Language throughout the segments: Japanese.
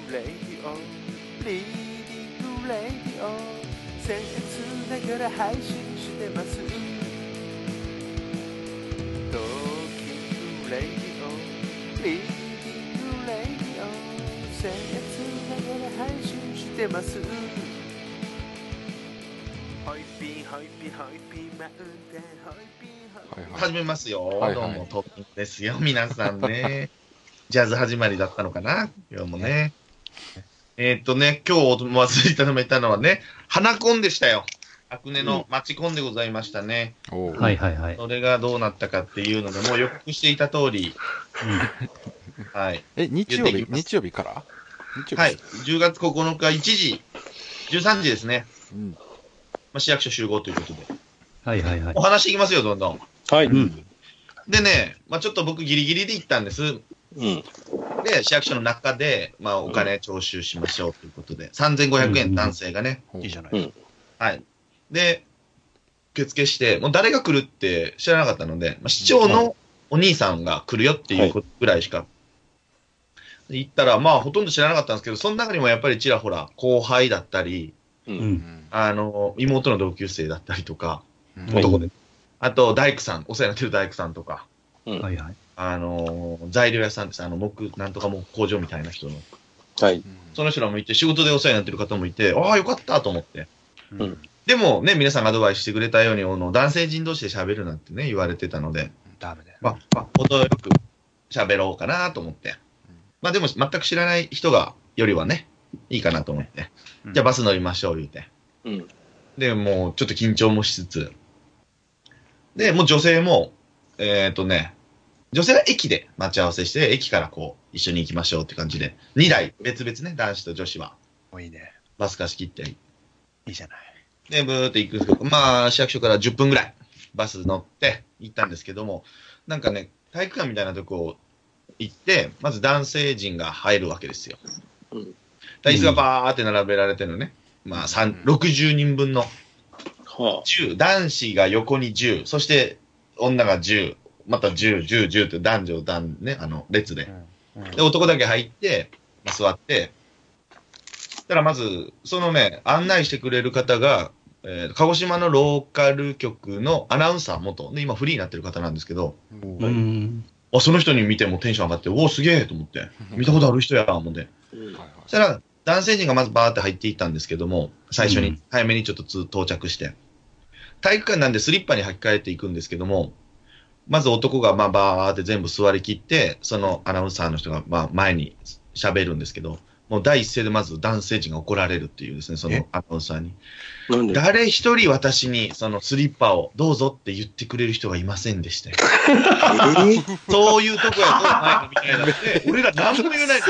レディオリーディングレディオ僭越ながら配信してますトーキングレディオリーディングレディオ僭越ながら配信してますホイピーホイピーホイピーマウンテンホイピーホイピー始めますよ、 はいはいどうもトッピングですよ皆さんねジャズ始まりだったのかな今日もね今日忘れてためたのはね花コンでしたよ。アクネのマチコンでございましたね、 はいはいはい。 それがどうなったかっていうのでもう予告していた通り、はい、 日曜日からはい、10月9日1時13時ですね、市役所集合ということで、 はいはいはいお。話いきますよどんどん。 はい。 でね、ちょっと僕ギリギリで行ったんです。で、市役所の中で、お金徴収しましょうということで、3500円男性がね。 いいじゃない。 はい。で、受付して、もう誰が来るって知らなかったので、市長のお兄さんが来るよっていうことぐらいしか。行ったら、ほとんど知らなかったんですけど、その中にもやっぱりちらほら、後輩だったり、妹の同級生だったりとか、男で。あと、大工さん、お世話になってる大工さんとか、 はいはい。 材料屋さんです。なんとかも工場みたいな人の。 はい。 その人らもいて、仕事でお世話になってる方もいて、ああ、よかったと思って。でもね、皆さんがアドバイスしてくれたように、男性陣同士で喋るなんてね、言われてたので、 ダメだよ。 程よく喋ろうかなと思って。でも、全く知らない人が、よりはね、いいかなと思って。じゃあバス乗りましょう、言うて。で、もう、ちょっと緊張もしつつ。で、もう女性も、女性は駅で待ち合わせして、駅から一緒に行きましょうって感じで、2台、別々ね、男子と女子は。 いいね。 バス貸し切って。 いいじゃない。 で、ブーって行くんですけど、市役所から10分ぐらい、バス乗って行ったんですけども、なんかね、体育館みたいなとこ行って、まず男性陣が入るわけですよ。椅子がバーって並べられてるのね。60人分の10、男子が横に10、そして女が10、また10、10、10って男女ね、列で。で、男だけ入って、座って、たらまず、そのね、案内してくれる方が、鹿児島のローカル局のアナウンサー元、で、今フリーになってる方なんですけど、その人に見てもテンション上がって、おお、すげえと思って、見たことある人や、思って。そしたら、男性陣がまずバーって入っていったんですけども、最初に、早めにちょっと到着して、体育館なんでスリッパに履き替えていくんですけども、まず男がバーって全部座り切って、そのアナウンサーの人が前に喋るんですけど、もう第一声でまず男性陣が怒られるっていうですね、そのアナウンサーに。誰一人私にそのスリッパをどうぞって言ってくれる人がいませんでしたよ。そういうとこやぞ、お前らみたいなって、俺ら何も言えない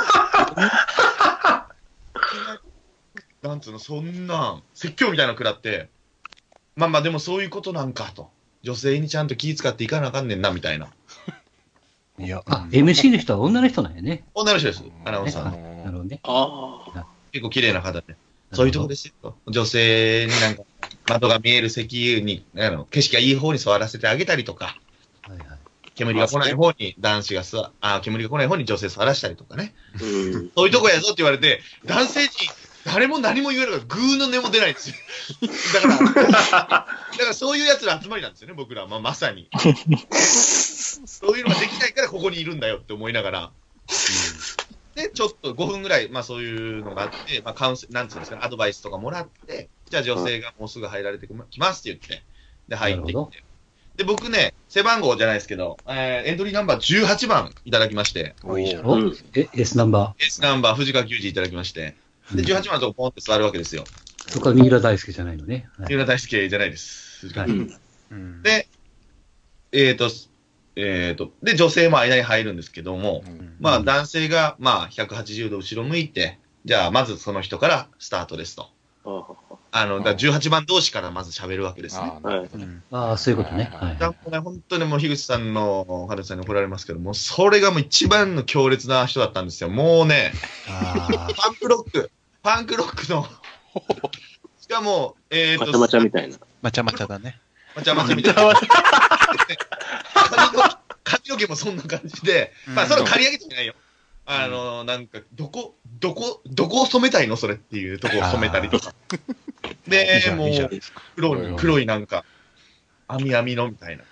の。なんつうの、そんな説教みたいなの食らって、でもそういうことなんかと。女性にちゃんと気遣っていかなあかんねんな、みたいな。 いや、MC の人は女の人なんやね。 女の人です、アナウンサーの。 なるほどね。 結構綺麗な方で。そういうとこですよ。女性になんか、窓が見える席に、景色がいい方に座らせてあげたりとか、煙が来ない方に男子が煙が来ない方に女性座らしたりとかね。そういうとこやぞって言われて、男性陣、誰も何も言えるから、グーの音も出ないんですよ。だからそういう奴ら集まりなんですよね、僕らは。まさに。そういうのができないからここにいるんだよって思いながら。で、ちょっと5分ぐらい、そういうのがあって、なんつうんですかね、アドバイスとかもらって、じゃあ女性がもうすぐ入られてきますって言って、で、入ってきて。で、僕ね、背番号じゃないですけど、エントリーナンバー18番いただきまして。 S ナンバー。 S ナンバー、藤川球児いただきまして。で、18番のとこポンって座るわけですよ。 そこは三浦大輔じゃないのね。 三浦大輔じゃないです。で、で、女性も間に入るんですけども、男性が、180度後ろ向いて、じゃあ、まずその人からスタートですと。18番同士からまず喋るわけですね。 そういうことね。 本当にもう、樋口さんの、春さんに怒られますけども、それがもう一番の強烈な人だったんですよ。もうね、パンクロックの、しかも、 まちゃまちゃみたいな。 まちゃまちゃだね。 まちゃまちゃみたいな。髪の毛もそんな感じで、それ刈り上げてないよ。 なんか、どこを染めたいのそれっていうとこを染めたりとか。で、もう、黒いなんか、網のみたいな。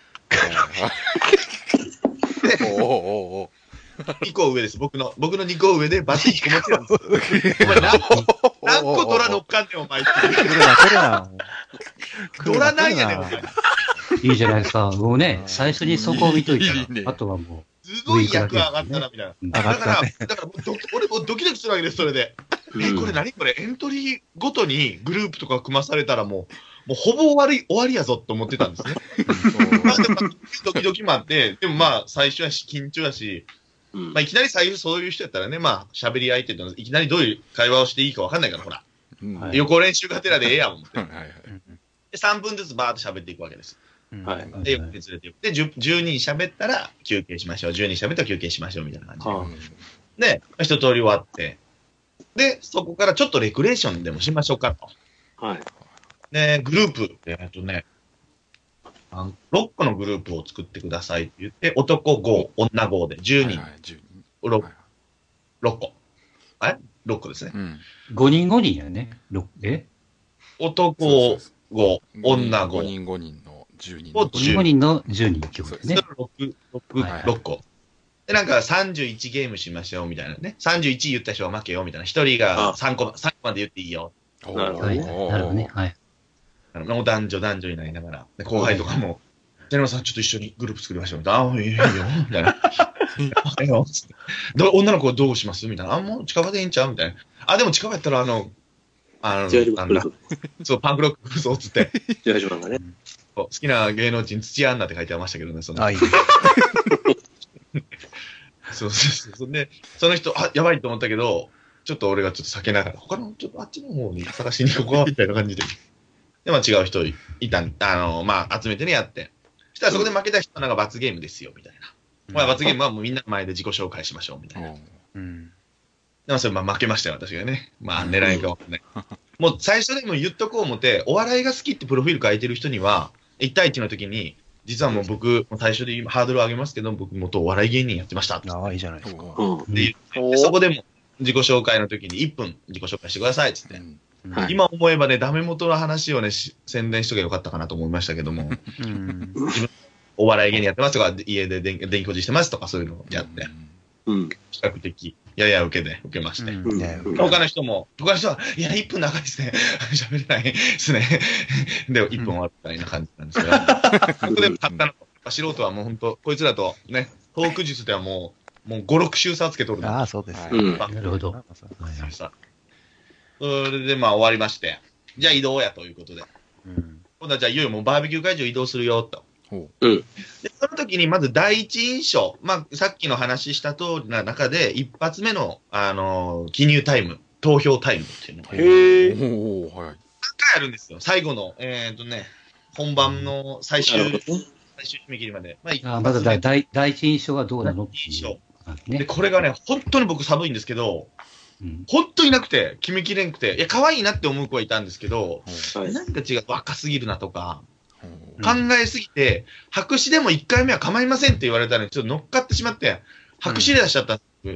お 2個上です。僕の2個上でバツ1個持ちなんですよ。お前何個ドラ乗っかんねん、お前。 来るな。 ドラなんやねん、お前。 いいじゃないですか。もうね、最初にそこを見といたいいねら、あとはもすごい役上がったな、みたいな。だから俺もドキドキするわけです、それで。これ何これ、エントリーごとにグループとか組まされたらもうほぼ終わりやぞって思ってたんですね。まあでも、ドキドキもあって、でもまあ最初は緊張やし、まあいきなり最初そういう人やったらね、まあ喋り相手といきなりどういう会話をしていいかわかんないから、ほら。 はい横練習がてらでええやん、思って。 はいはい。 で、3分ずつバーっと喋っていくわけです。 はい。 う、 で、横に連れて行って、10人喋ったら休憩しましょう。10人喋ったら休憩しましょう、みたいな感じで。 はで、一通り終わって、で、そこからちょっとレクレーションでもしましょうかと。 はい。 で、グループで、6個のグループを作ってくださいって言って、男5、女5で10人、6個。6個ですね。 5人5人やね。 男5、女 5 5。 人5人の10人をの 5人5人の10人ってことですね。 6個。で、なんか31ゲームしましょうみたいなね。31言った人は負けよみたいな。1人が3個まで言っていいよ。 なるほどはい。なるほどね。はい。 もう男女になりながら。で後輩とかも、ジェネマさんちょっと一緒にグループ作りましょうみたいな。ああ、いいよ、みたいな。いいよ、つって。女の子どうしますみたいな。もう近場でいいんちゃうみたいな。もう近場やったらなんだ。そう、パンクロックそうつって。 18番がね。 好きな芸能人土屋アンナって書いてありましたけどね、その。 いいね。 そう。で、その人、やばいと思ったけど、ちょっと俺がちょっと避けながら、他の、ちょっとあっちの方に探しに行こうか、みたいな感じで。で、まあ違う人いたまあ集めてね、やって。そしたらそこで負けた人はなんか罰ゲームですよ、みたいな。まあ罰ゲームはもうみんなの前で自己紹介しましょう、みたいな。でもそれまあ負けましたよ、私がね。まあ狙いがわかんない。もう最初でも言っとこう思って、お笑いが好きってプロフィール書いてる人には、1対1の時に、実はもう僕、最初でハードル上げますけど、僕元お笑い芸人やってました。 いいじゃないですか。 でそこでも自己紹介の時に1分自己紹介してくださいっつって。今思えばね、ダメ元の話をね、宣伝しとけばよかったかなと思いましたけども、自分、お笑い芸人やってますとか、家で電気工事してますとか、そういうのをやって、比較的、やや受けまして。他の人は、いや、1分長いですね。喋れないですね。で、1分終わったみたいな感じなんですけど、ここで勝ったの、素人はもう本当、こいつらとね、トーク術ではもう5、6週差つけとるの。 ああ、そうです。 なるほど。 それでまあ終わりまして、じゃあ移動やということで。今度はじゃあいよいよもうバーベキュー会場移動するよと。で、その時にまず第一印象、まあさっきの話した通りな中で、一発目の、記入タイム、投票タイムっていうのが。3回あるんですよ。最後の、本番の最終締め切りまで。 まず第一印象はどうなのって印象。 ね。 で、これがね、本当に僕寒いんですけど、本当になくて、決めきれんくて、いや、可愛いなって思う子はいたんですけど、なんか違う、若すぎるなとか、考えすぎて、白紙でも1回目は構いませんって言われたのに、ちょっと乗っかってしまって、白紙で出しちゃったんです。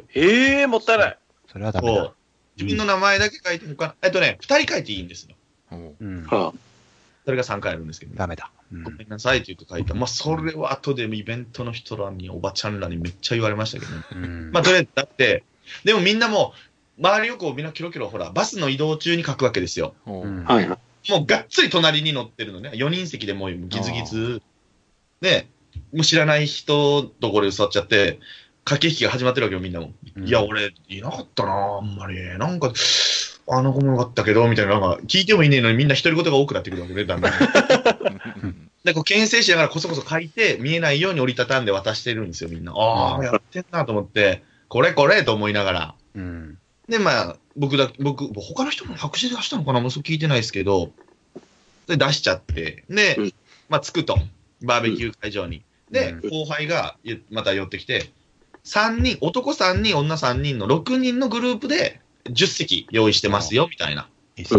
もったいない。 それはダメだ。 自分の名前だけ書いて、2人書いていいんですよ。それが3回あるんですけど、 ダメだ。 ごめんなさいって言って書いた。まあ、それは後でイベントの人らに、おばちゃんらにめっちゃ言われましたけどね。まあ、とりあえず、だって、でもみんなも周りをこうみんなキロキロほら、バスの移動中に書くわけですよ。もうがっつり隣に乗ってるのね。4人席でもうギズギズ。で、もう知らない人ところで座っちゃって、駆け引きが始まってるわけよ、みんなも。いや、俺、いなかったなあんまり。なんか、あの子もよかったけど、みたいな、なんか、聞いてもいねえのにみんな独り言が多くなってくるわけね、だんだん。で、こう、牽制しながらこそこそ書いて、見えないように折りたたんで渡してるんですよ、みんな。ああ、やってんなと思って、これと思いながら。で、まあ、僕、他の人も白紙で出したのかなもうそう聞いてないですけど、で、出しちゃって、で、まあ、着くと。バーベキュー会場に。で、後輩がまた寄ってきて、3人、男3人、女3人の6人のグループで10席用意してますよ、みたいな。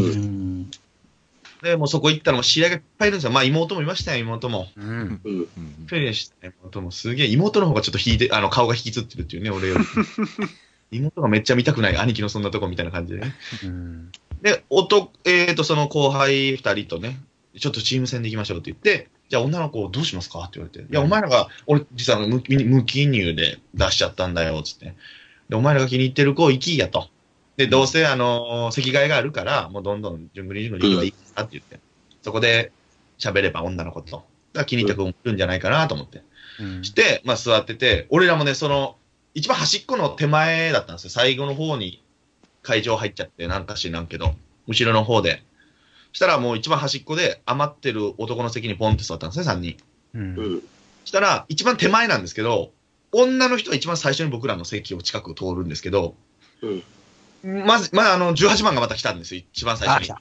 で、もうそこ行ったらもう知り合いがいっぱいいるんですよ。まあ妹もいましたよ、妹も。フェリーしたね、妹もすげえ、妹の方がちょっと顔が引きつってるっていうね、俺より。 妹がめっちゃ見たくない兄貴のそんなとこみたいな感じでね。 うん。 で、その後輩二人とね、ちょっとチーム戦で行きましょうって言って、じゃあ女の子どうしますかって言われて。いや、お前らが、俺実は無記入で出しちゃったんだよ、つって。で、お前らが気に入ってる子行きやと。で、どうせ席替えがあるから、もうどんどん順繰り行けばいいかって言って。そこで喋れば女の子と。だから気に入った子もいるんじゃないかなと思って。して、まあ座ってて、俺らもね、一番端っこの手前だったんですよ。最後の方に会場入っちゃって、なんか知らんけど、後ろの方で。したらもう一番端っこで余ってる男の席にポンって座ったんですね、3人。したら、一番手前なんですけど、女の人は一番最初に僕らの席を近く通るんですけど、まず、18番がまた来たんですよ、一番最初に。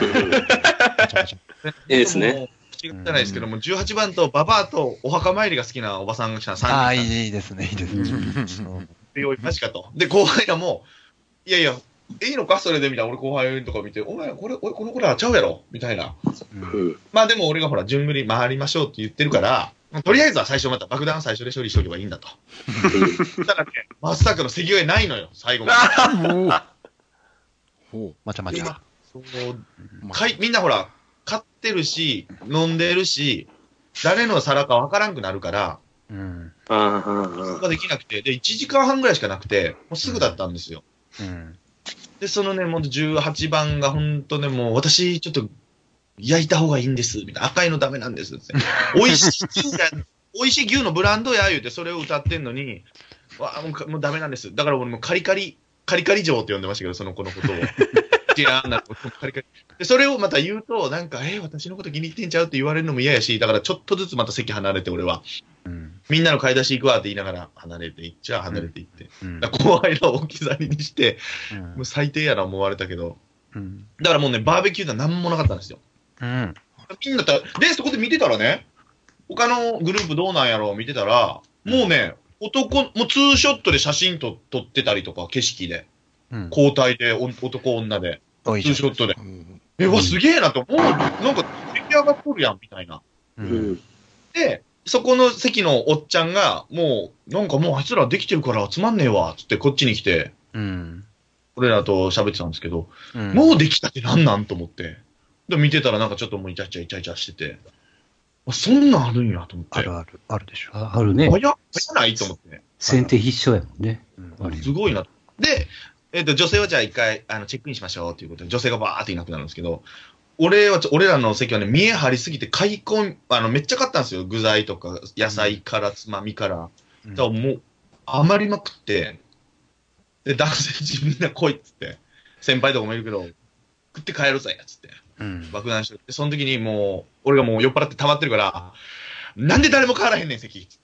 いいですね。 口が汚いですけども、18番とババアとお墓参りが好きなおばさんが来た3人。 ああ、いいですね、いいですね。 で、おい、マジかと。で、後輩らも、いやいや、いいのかそれでみたいな。俺後輩とか見て、お前、この子らちゃうやろみたいな。まあでも俺がほら、順繰り回りましょうって言ってるから、とりあえずは最初また爆弾最初で処理しとけばいいんだと。ただね、まさかの席替えないのよ、最後まで。 まちゃまちゃ。 みんなほら、買ってるし、飲んでるし、誰の皿かわからんくなるから、そこができなくて、で、1時間半ぐらいしかなくて、もうすぐだったんですよ。で、そのね、もう18番が本当ね、もう私、ちょっと、焼いた方がいいんです、みたいな。赤いのダメなんですって。美味しい牛のブランドや言うて、それを歌ってんのに、もうダメなんです。だから俺もカリカリ嬢って呼んでましたけど、その子のことを。違うな、カリカリ。で、それをまた言うと、なんか、私のこと気に入ってんちゃうって言われるのも嫌やし、だからちょっとずつまた席離れて、俺は。みんなの買い出し行くわって言いながら離れていっちゃ離れていって。後輩らを置き去りにして、もう最低やな思われたけど。だからもうね、バーベキューでは何もなかったんですよ。みんなで、そこで見てたらね、他のグループどうなんやろう見てたら、もうね、もうツーショットで写真撮ってたりとか、景色で。交代で、男女で。ツーショットで。わ、すげえなと。もう、なんか、出来上がっとるやん、みたいな。で、そこの席のおっちゃんが、もう、なんかもうあいつらできてるからつまんねえわ、つってこっちに来て、俺らと喋ってたんですけど、もうできたってなんなんと思って。で、見てたらなんかちょっともうイチャイチャしてて、そんなんあるんやと思って。 あるでしょ。 あるね。 早ないと思ってね。 先手必勝やもんね。 すごいな。で、女性はじゃあ一回、チェックインしましょうということで、女性がバーっていなくなるんですけど、俺らの席はね、見え張りすぎて、めっちゃ買ったんですよ。具材とか、野菜から、つまみから。だからもう、余りまくって、で、男性陣みんな来いっつって、先輩とかもいるけど、食って帰るぜっつって、爆弾して、その時にもう、俺がもう酔っ払って溜まってるから、なんで誰も変わらへんねん、席っつって。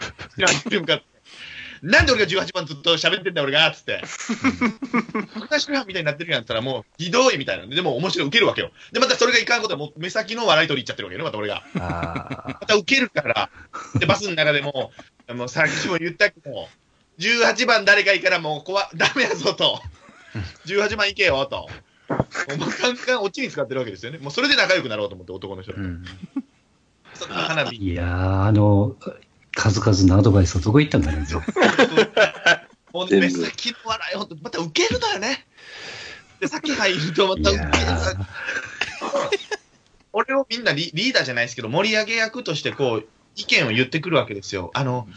なんで俺が18番ずっと喋ってんだ俺がつって。私がみたいになってるやんったらもうひどいみたいな。でも面白い受けるわけよ。で、またそれがいかんことはもう目先の笑い取りいっちゃってるわけよね、また俺が。また受けるから。で、バスの中でもうさっきも言ったけど、18番誰かいいからもうダメやぞと。18番行けよと。もうカンカンオチに使ってるわけですよね。もうそれで仲良くなろうと思って男の人。その花火。 いやー、数々のアドバイスはどこ行ったんだろうね。 もうね、目先の笑い、ほんと、また受けるのよね。で、先入るとまた受ける。俺をみんなリーダーじゃないですけど、盛り上げ役としてこう、意見を言ってくるわけですよ。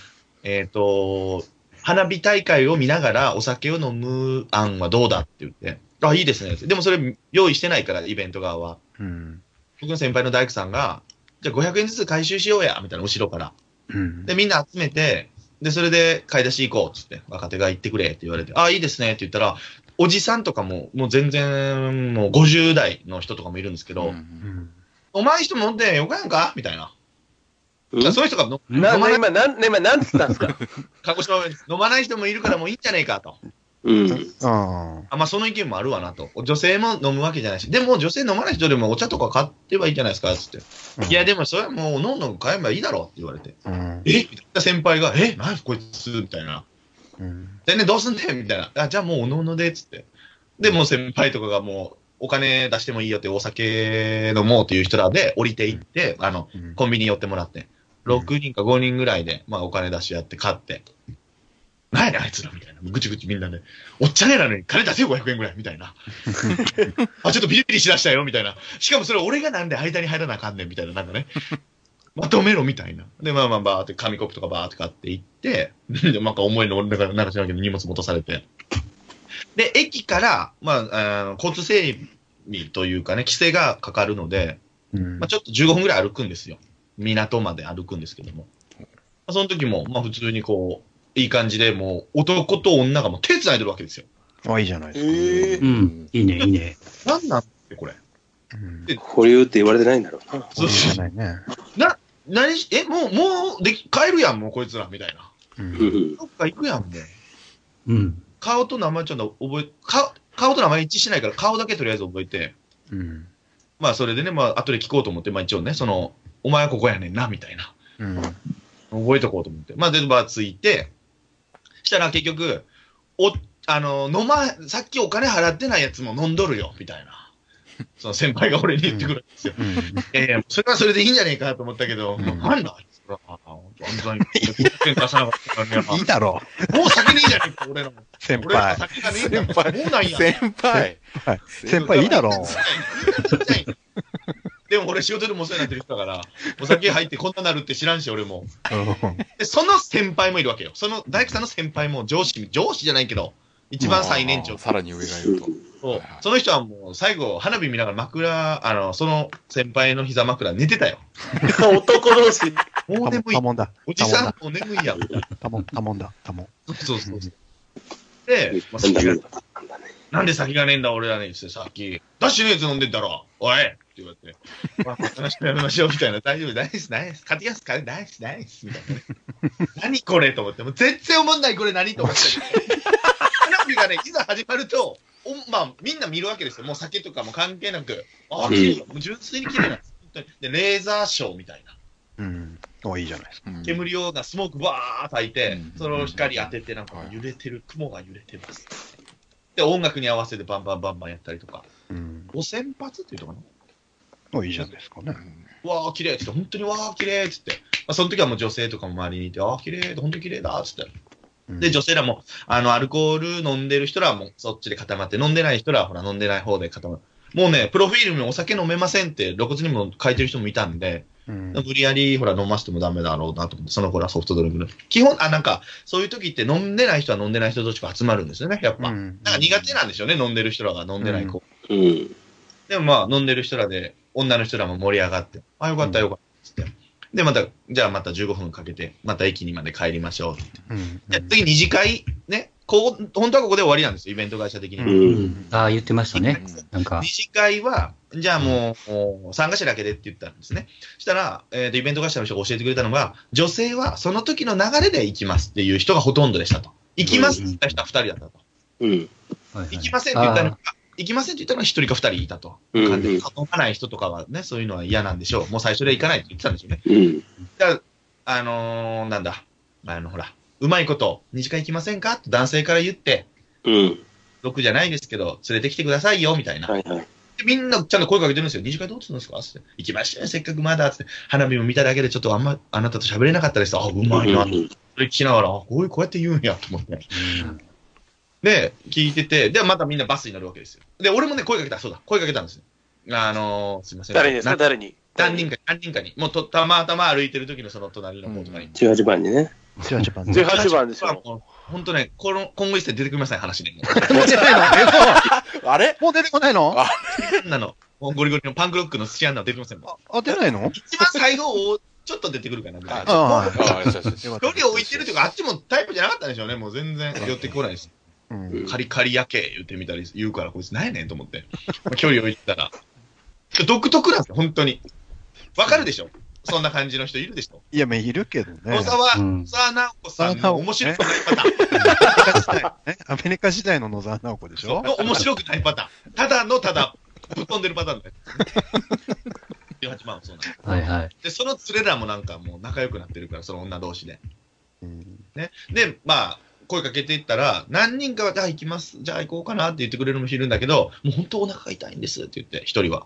花火大会を見ながらお酒を飲む案はどうだって言って、あ、いいですね。でもそれ用意してないから、イベント側は。僕の先輩の大工さんが、じゃあ500円ずつ回収しようや、みたいな、後ろから。で、みんな集めて、で、それで買い出し行こうっつって、若手が行ってくれって言われて、ああ、いいですねって言ったら、おじさんとかも、もう全然、もう50代の人とかもいるんですけど、お前人も飲んでよかやんかみたいな。そういう人が今なんつったんですか鹿児島飲まない人もいるからもういいんじゃねえかと。まあその意見もあるわなと。女性も飲むわけじゃないし。でも女性飲まない人でもお茶とか買ってはいいじゃないですかつって。いやでもそれはもう飲ん買えばいいだろうって言われて。みたいな先輩が、何こいつみたいな。でね、どうすんねんみたいな。じゃあもうおのおのでつって。で、もう先輩とかがもうお金出してもいいよってお酒飲もうっていう人らで降りていって、コンビニ寄ってもらって。6人か5人ぐらいで、まあお金出し合って買って。 なんやねんあいつらみたいな。ぐちぐちみんなで。おっちゃねえなのに金出せよ500円ぐらいみたいな。あ、ちょっとビリビリしだしたよみたいな。しかもそれ俺がなんで間に入らなあかんねんみたいな。なんかね。まとめろみたいな。で、まあバーって紙コップとかバーって買って行って、で、なんか重いの俺がなんか知らんけど荷物持たされて。で、駅から、交通整備というかね、規制がかかるので、ちょっと15分ぐらい歩くんですよ。港まで歩くんですけども。その時も、普通にこう、いい感じで、もう、男と女がもう手繋いでるわけですよ。 あ、いいじゃないですか。 うん。いいね、いいね。 なんなんってこれ。 保留って言われてないんだろうな。 そうじゃないね。 もう、帰るやん、もうこいつら、みたいな。どっか行くやん、もう。 うん。 顔と名前ちょっと顔と名前一致しないから、顔だけとりあえず覚えて、それでね、後で聞こうと思って、一応ね、お前はここやねんな、みたいな。覚えとこうと思って。で、ついて、したら結局、さっきお金払ってないやつも飲んどるよ、みたいな。その先輩が俺に言ってくるんですよ。それはそれでいいんじゃねえかと思ったけど、なんだいいだろう。もう酒ねえじゃねえか、俺の。 先輩。 俺の酒がねえんだもうなんや。 先輩いいだろでも俺仕事でもお世話になってる人だから、お酒入ってこんななるって知らんし、俺も。で、その先輩もいるわけよ。その大工さんの先輩も上司じゃないけど、一番最年長。 さらに上がいると。 その人はもう最後、花火見ながらその先輩の膝枕寝てたよ。 男同士。 もう眠い。おじさんもう眠いやん。 たもん。 そう。で、なんで先がねえんだ俺らねってさっき、ダッシュのやつ飲んでんだろ、おいって言われて、話してやめましょうみたいな、大丈夫、大丈夫です、買ってきますから、大丈夫です、みたいなね。何これと思って、もう全然思んないこれ何と思って。花火がね、いざ始まると、みんな見るわけですよ。もう酒とかも関係なく、綺麗、もう純粋に綺麗なんです。本当に。で、レーザーショーみたいな。 いいじゃないですか。 煙をスモークバーッと焚いて、その光当てて、なんか揺れてる、雲が揺れてます。で、音楽に合わせてバンバンやったりとか。5000発っていうのかな。いいじゃないですかね。 わー、綺麗って言って、本当にわー、綺麗って言って。その時はもう女性とかも周りにいて、綺麗本当に綺麗だって言って。で、女性らも、アルコール飲んでる人らはもうそっちで固まって、飲んでない人らはほら飲んでない方で固まる。もうね、プロフィールにお酒飲めませんって露骨にも書いてる人もいたんで、無理やりほら飲ませてもダメだろうなと思って、その頃はソフトドリンクで。基本、なんか、そういう時って飲んでない人は飲んでない人同士が集まるんですよね、やっぱ。なんか苦手なんでしょうね、飲んでる人らが飲んでない子。でも飲んでる人らで、女の人らも盛り上がって、よかったよかったって。で、じゃあまた15分かけて、また駅にまで帰りましょうって。で、次二次会、ね、本当はここで終わりなんですよ、イベント会社的に。 言ってましたね。なんか。 二次会は、じゃあもう、参加者だけでって言ったんですね。したら、イベント会社の人が教えてくれたのが、女性はその時の流れで行きますっていう人がほとんどでしたと。行きますって言った人は2人だったと。行きませんって言ったのが、行きませんって言ったのは1人か2人いたと。飲まない人とかはね、そういうのは嫌なんでしょう。もう最初で行かないって言ってたんですよね。だから、なんだ、ほら、うまいこと、二次会行きませんかって男性から言って、6じゃないですけど、連れてきてくださいよ、みたいな。でみんなちゃんと声かけてるんですよ。二次会どうするんですかって。行きましたよ、せっかくまだ。って。花火も見ただけでちょっとあなたと喋れなかったです。うまいな。それ聞きながら、こうやって言うんや、と思って。で、聞いてて、で、またみんなバスに乗るわけですよ。で、俺もね、声かけたんですよ。すいません。 誰にですか、誰に何人かに。もうたまたま歩いてる時のその隣の方とかに。 18番にね。18番ですよ。 本当ね、今後一切出てくりません、話に。 もう出てないのあれもう出てこないのもうゴリゴリのパンクロックのスキャンナー出てきません。 出ないの一番最後をちょっと出てくるかなぐらい。距離を置いてるというか、あっちもタイプじゃなかったんでしょうね。もう全然寄ってこないです。カリカリやけ言ってみたり言うから、こいつ何やねんと思って。距離を置いてたら。独特なんですよ、本当に。わかるでしょそんな感じの人いるでしょ。 いや、いるけどね。 野沢直子さんの面白くないパターン。 アメリカ時代の野沢直子でしょ。 面白くないパターン。ただぶっ飛んでるパターンだよ。18番もそうなんです。で、その連れらもなんかもう仲良くなってるから、その女同士で。ね。で、声かけていったら、何人かは、じゃあ行きます。じゃあ行こうかなって言ってくれる人もいるんだけど、もう本当お腹が痛いんですって言って、一人は。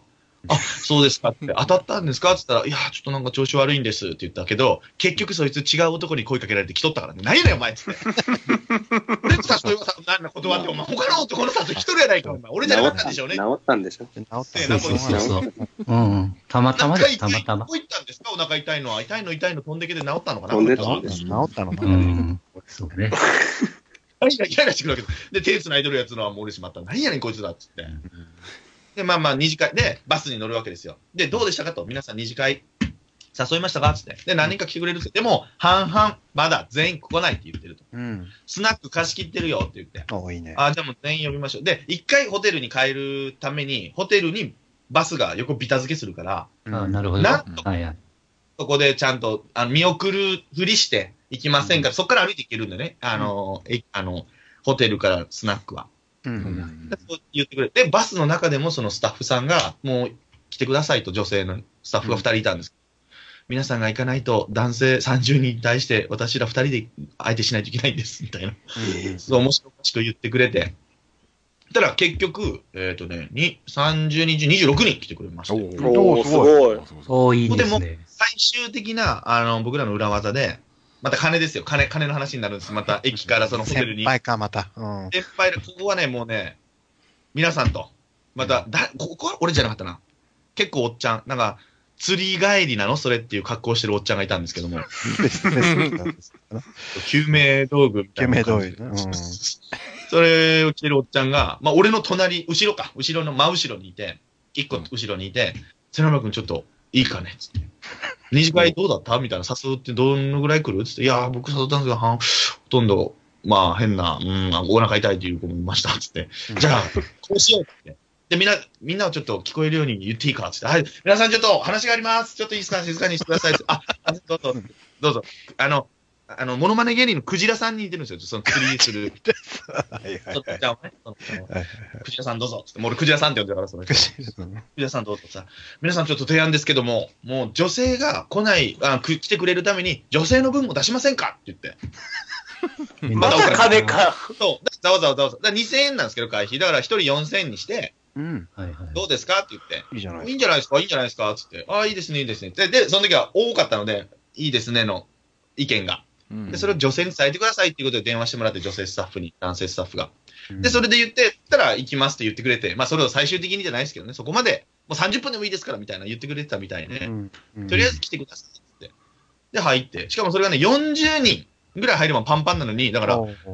あ、そうですかって、当たったんですかって言ったら、いや、ちょっとなんか調子悪いんですって言ったけど、結局そいつ違う男に声かけられて来とったからね。何やねん、お前っつって。で、誘いはさ、何な断って、お前、他の男の誘い一人やないか、お前。俺じゃなかったんでしょうね。 治ったんでしょ。 治ったそうそうそう。たまたまです、たまたまど。こ行ったんですかお腹痛いのは。痛いの飛んできて治ったのかな。 飛んでたんです。 治ったのかな。 そうね。 イライラしてくるわけで、手繋いでるやつのは漏れしまった。何やねん、こいつだっつって。で、まあ、二次会で、バスに乗るわけですよ。で、どうでしたかと、皆さん二次会誘いましたかつって。で、何人か来てくれるんですよ。でも、半々、まだ全員来ないって言ってると。スナック貸し切ってるよって言って。 いいね。 じゃあもう全員呼びましょう。で、一回ホテルに帰るために、ホテルにバスが横ビタ付けするから、 なるほど。 なんと、そこでちゃんと見送るふりして行きませんから、そこから歩いて行けるんでね。ホテルからスナックは。そう言ってくれて、バスの中でもそのスタッフさんが、もう来てくださいと、女性のスタッフが2人いたんです。皆さんが行かないと、男性30人に対して、私ら2人で相手しないといけないんです、みたいな。そう、面白おかしく言ってくれて。たら、結局、30人中26人来てくれました。 おー、すごい。 そういいですね。 でも、最終的な、僕らの裏技で、また金ですよ。金の話になるんです。また駅からそのホテルに。 先輩か、また。 先輩で、ここはね、もうね、皆さんと、また、ここは俺じゃなかったな。結構おっちゃん、なんか、釣り帰りなのそれっていう格好してるおっちゃんがいたんですけども。救命道具みたいな。救命道具。それを着てるおっちゃんが、まあ、俺の隣、後ろの真後ろにいて、一個後ろにいて、瀬山君ちょっと、いいかねつって。二次会どうだったみたいな。誘ってどのぐらい来るつって。いやー、僕誘ったんですけど、ほとんど、まあ、変な、お腹痛いという子もいました。つって。じゃあ、こうしようって。で、みんなはちょっと聞こえるように言っていいかつって。はい、皆さんちょっと話があります。ちょっといいですか静かにしてください。どうぞ。モノマネ芸人のクジラさんに似てるんですよ。その釣りする。じゃあね、クジラさんどうぞ。つって。もう俺クジラさんって呼んでるから、その人。クジラさんどうぞさ。皆さんちょっと提案ですけども、もう女性が来てくれるために、女性の分も出しませんかって言って。 また金か。 そう。ざわざわ。だから2000円なんですけど、会費。だから1人4000円にして、どうですかって言って。いいんじゃないですかつって。いいですね。で、その時は多かったので、いいですねの意見が。で、それを女性に伝えてくださいっていうことで電話してもらって、女性スタッフに、男性スタッフが。で、それで言ってたら行きますって言ってくれて、まあそれを最終的にじゃないですけどね、そこまで、もう30分でもいいですからみたいな言ってくれてたみたいで、とりあえず来てくださいって。で、入って、しかもそれがね、40人ぐらい入ればパンパンなのに、だから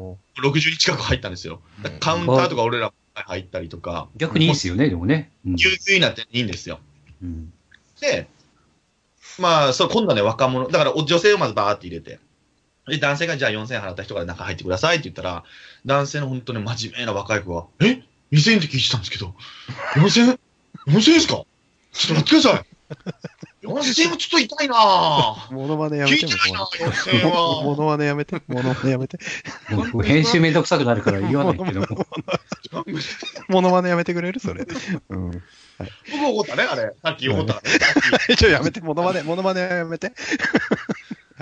、60人近く入ったんですよ。カウンターとか俺ら入ったりとか。 逆にいいですよね、でもね。 ぎゅうぎゅうになっていいんですよ。で、まあ、今度はね、若者、だから女性をまずバーって入れて、で、男性がじゃあ4000円払った人から中入ってくださいって言ったら、男性の本当に真面目な若い子が、2000円って聞いてたんですけど、4000円ですかちょっと待ってください。4000円もちょっと痛いなぁ。 モノマネやめて。 聞いてないなぁ、4000円は。 モノマネやめて。 編集めんどくさくなるから言わないけど。 モノマネやめてくれるそれ。 僕怒ったね、あれ。さっき怒ったからね。やめて、モノマネやめて。はい。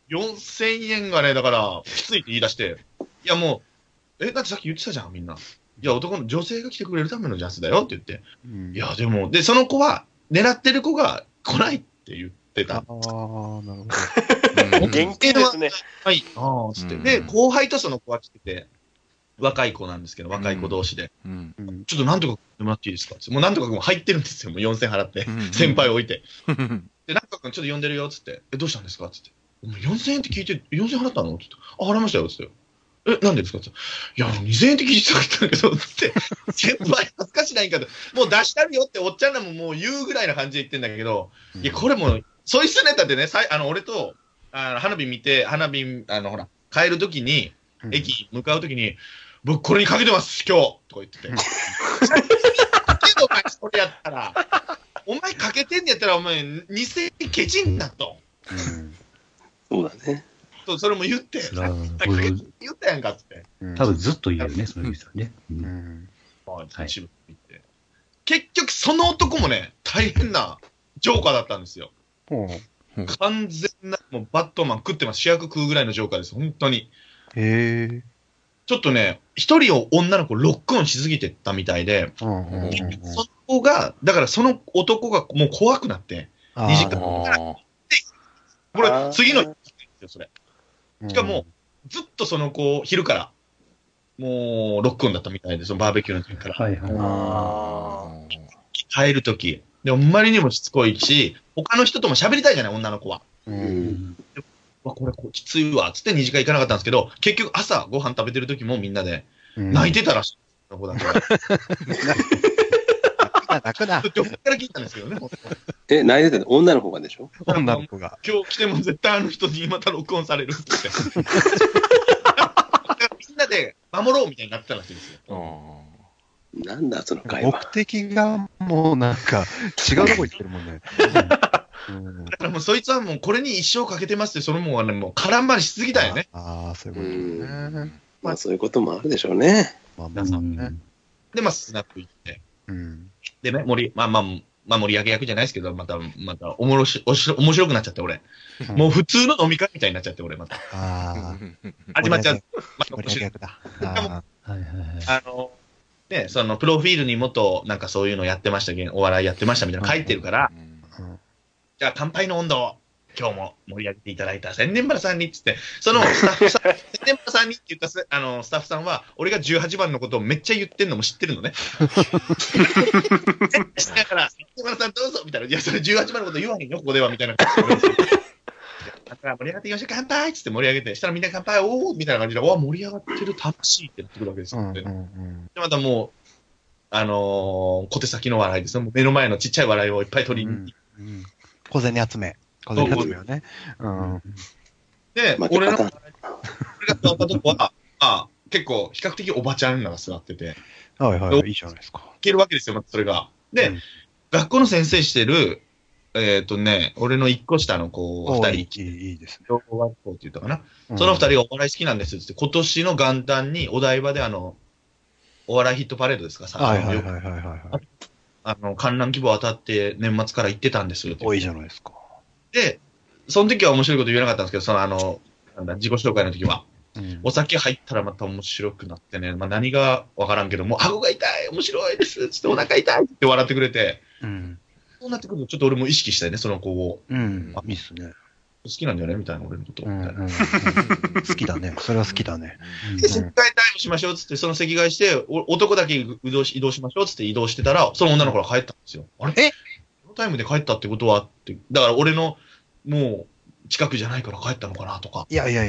4000円がね、だから、きついって言い出して、いやもう、だってさっき言ってたじゃん、みんな。いや、女性が来てくれるためのジャスだよって言って。いや、でも、で、その子は、狙ってる子が来ないって言ってた。 なるほど。元気ですね。 はい。つって。で、後輩とその子が来てて、若い子なんですけど、若い子同士で。ちょっとなんとかもらっていいですかもうなんとかもう入ってるんですよ。もう4000払って。先輩置いて。で、なんとか君ちょっと呼んでるよ、つって。どうしたんですかつって。4000円って聞いて、4000払ったのつって。払いましたよ、つって。なんでですかつって。いや、2000円って聞いてたんだけど、つって。先輩恥ずかしないんかと。もう出したるよっておっちゃんらももう言うぐらいな感じで言ってんだけど、いや、これもう、そいつね、だってね、俺と、花火見て、ほら、帰るときに、駅向かうときに、僕これにかけてます今日とか言ってて。けどお前それやったら、お前かけてんやったらお前2000円ケチんなと。 そうだね。 それも言って、言ったやんかっつって。 多分ずっと言うね、そういう人はね。 結局その男もね、大変なジョーカーだったんですよ。完全な、もうバットマン食ってます。主役食うぐらいのジョーカーです。本当に。ちょっとね、一人を女の子ロックオンしすぎてたみたいで、その子子が、だからその男がもう怖くなって、2時間からこれ、次の日ですよ、それ。しかも、ずっとその子、昼から、もう、ロックオンだったみたいで、そのバーベキューの時から。 はいはい。 帰るとき。で、あんまりにもしつこいし、他の人とも喋りたいじゃない、女の子は。これきついわ、つって2時間行かなかったんですけど、結局朝ご飯食べてる時もみんなで泣いてたらしい。その子だけは。 泣くな。 どっから聞いたんですけどね。 泣いてた女の子がでしょ？ 女の子が。 今日来ても絶対あの人にまた録音されるって。みんなで守ろうみたいになったらしいんですよ。 なんだその会話。 目的がもうなんか違うとこ行ってるもんね。だからもうそいつはもうこれに一生かけてますって、そのもうね、もう絡んばりしすぎたよね。 ああ、そういうことね。 まあそういうこともあるでしょうね。 まあまあそうね。 で、まあスナップ行って。でね、盛り上げ役じゃないですけど、また面白くなっちゃって、俺。もう普通の飲み会みたいになっちゃって、俺また。始まっちゃう。 盛り上げ役だ。 ね、そのプロフィールにもっとなんかそういうのやってました、お笑いやってましたみたいなの書いてるから、じゃあ乾杯の温度を今日も盛り上げていただいた千年原さんにっつって、そのスタッフさん、千年原さんにって言ったスタッフさんは、俺が18番のことをめっちゃ言ってんのも知ってるのね。だから、千年原さんどうぞみたいな、いや、それ18番のこと言わへんよ、ここではみたいな感じで。だから盛り上がっていきましょう、乾杯っつって盛り上げて、したらみんな乾杯、おーみたいな感じで、おー盛り上がってる、楽しいってなってくるわけですよ。で、またもう、小手先の笑いですね。目の前のちっちゃい笑いをいっぱい取りに。 小銭集め。小銭集めよね。 で、俺が座ったとこは、結構比較的おばちゃんらが座ってて。 はいはい、いいじゃないですか。 いけるわけですよ、またそれが。で、学校の先生してる、俺の一個下の子二人。 いいですね。 小学校って言ったかな。その二人がお笑い好きなんですって、今年の元旦にお台場でお笑いヒットパレードですか、観覧希望当たって年末から行ってたんですよ。 多いじゃないですか。 で、その時は面白いこと言えなかったんですけど、自己紹介の時は。お酒入ったらまた面白くなってね、まあ何がわからんけど、もう顎が痛い、面白いです、つってお腹痛いって笑ってくれて、そうなってくるとちょっと俺も意識したいね、その子を。 いいっすね。 好きなんじゃないみたいな、俺のこと。 好きだね。それは好きだね。 で、席替えタイムしましょうっつって、その席替えして、男だけ移動しましょうっつって移動してたら、その女の子が帰ったんですよ。あれこのタイムで帰ったってことはって、だから俺の、もう、近くじゃないから帰ったのかなとか。 いや。 い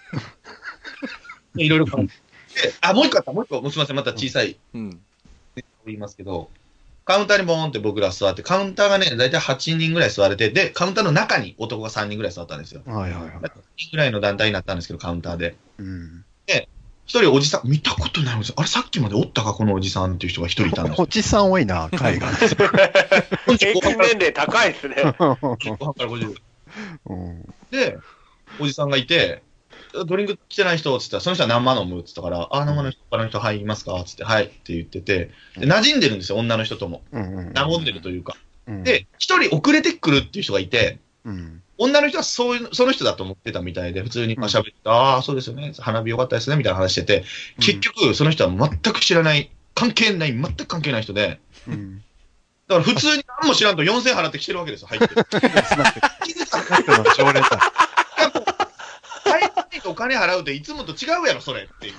ろいろ考えて、もう一個あった、もうすみません、また小さい。言いますけど、カウンターにボーンって僕ら座って、カウンターがね、だいたい8人ぐらい座れて、で、カウンターの中に男が3人ぐらい座ったんですよ。8人ぐらいの団体になったんですけど、カウンターで。で、一人おじさん、見たことないおじさん。あれ、さっきまでおったか、このおじさんっていう人が一人いたんですよ。 おじさん多いな、海外。 平均年齢高いですね。 後半から50。で、おじさんがいて、ドリンク来てない人って言ったら、その人は生飲むって言ったから、生の人、他の人入りますかって言って、はいって言ってて、で馴染んでるんですよ、女の人とも。和んでるというか。で、一人遅れてくるっていう人がいて、女の人はその人だと思ってたみたいで、普通に喋って、ああ、そうですよね、花火良かったですね、みたいな話してて、結局、その人は全く知らない、全く関係ない人で、だから普通に何も知らんと4000払って来てるわけですよ、入って。気づかない。 常連だ。 お金払うっていつもと違うやろ、それっていう。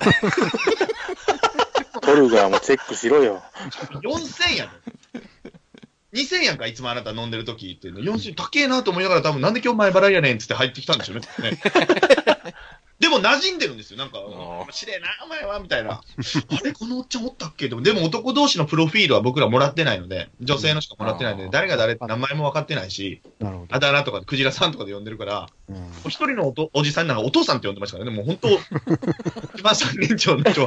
トルガーもチェックしろよ。 4000やで。2000やんか、いつもあなた飲んでる時っていうの。4000高えなと思いながら多分なんで今日前払いやねんっつって入ってきたんでしょうね。でも馴染んでるんですよ。なんか、知れえな、お前は、みたいな。あれ、このおっちゃんおったっけでも男同士のプロフィールは僕らもらってないので、女性のしかもらってないので、誰が誰って名前も分かってないし、あだ名とかで、クジラさんとかで呼んでるから、一人のおじさんなんかお父さんって呼んでましたからね、もう本当、一番最年長の人は。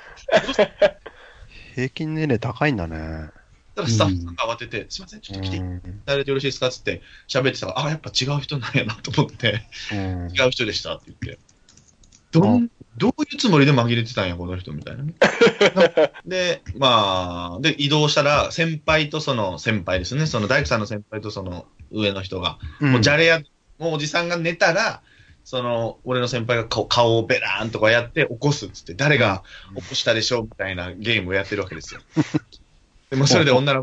平均年齢高いんだね。 ただスタッフさんが慌てて、すいません、ちょっと来ていただいてよろしいですかっつって喋ってたら、やっぱ違う人なんやなと思って、違う人でしたって言って。どういうつもりで紛れてたんや、この人みたいなね。で、移動したら、先輩とその先輩ですね、その大工さんの先輩とその上の人が、もうじゃれや、もうおじさんが寝たら、俺の先輩が顔をベラーンとかやって起こすっつって、誰が起こしたでしょうみたいなゲームをやってるわけですよ。でもそれで女の子、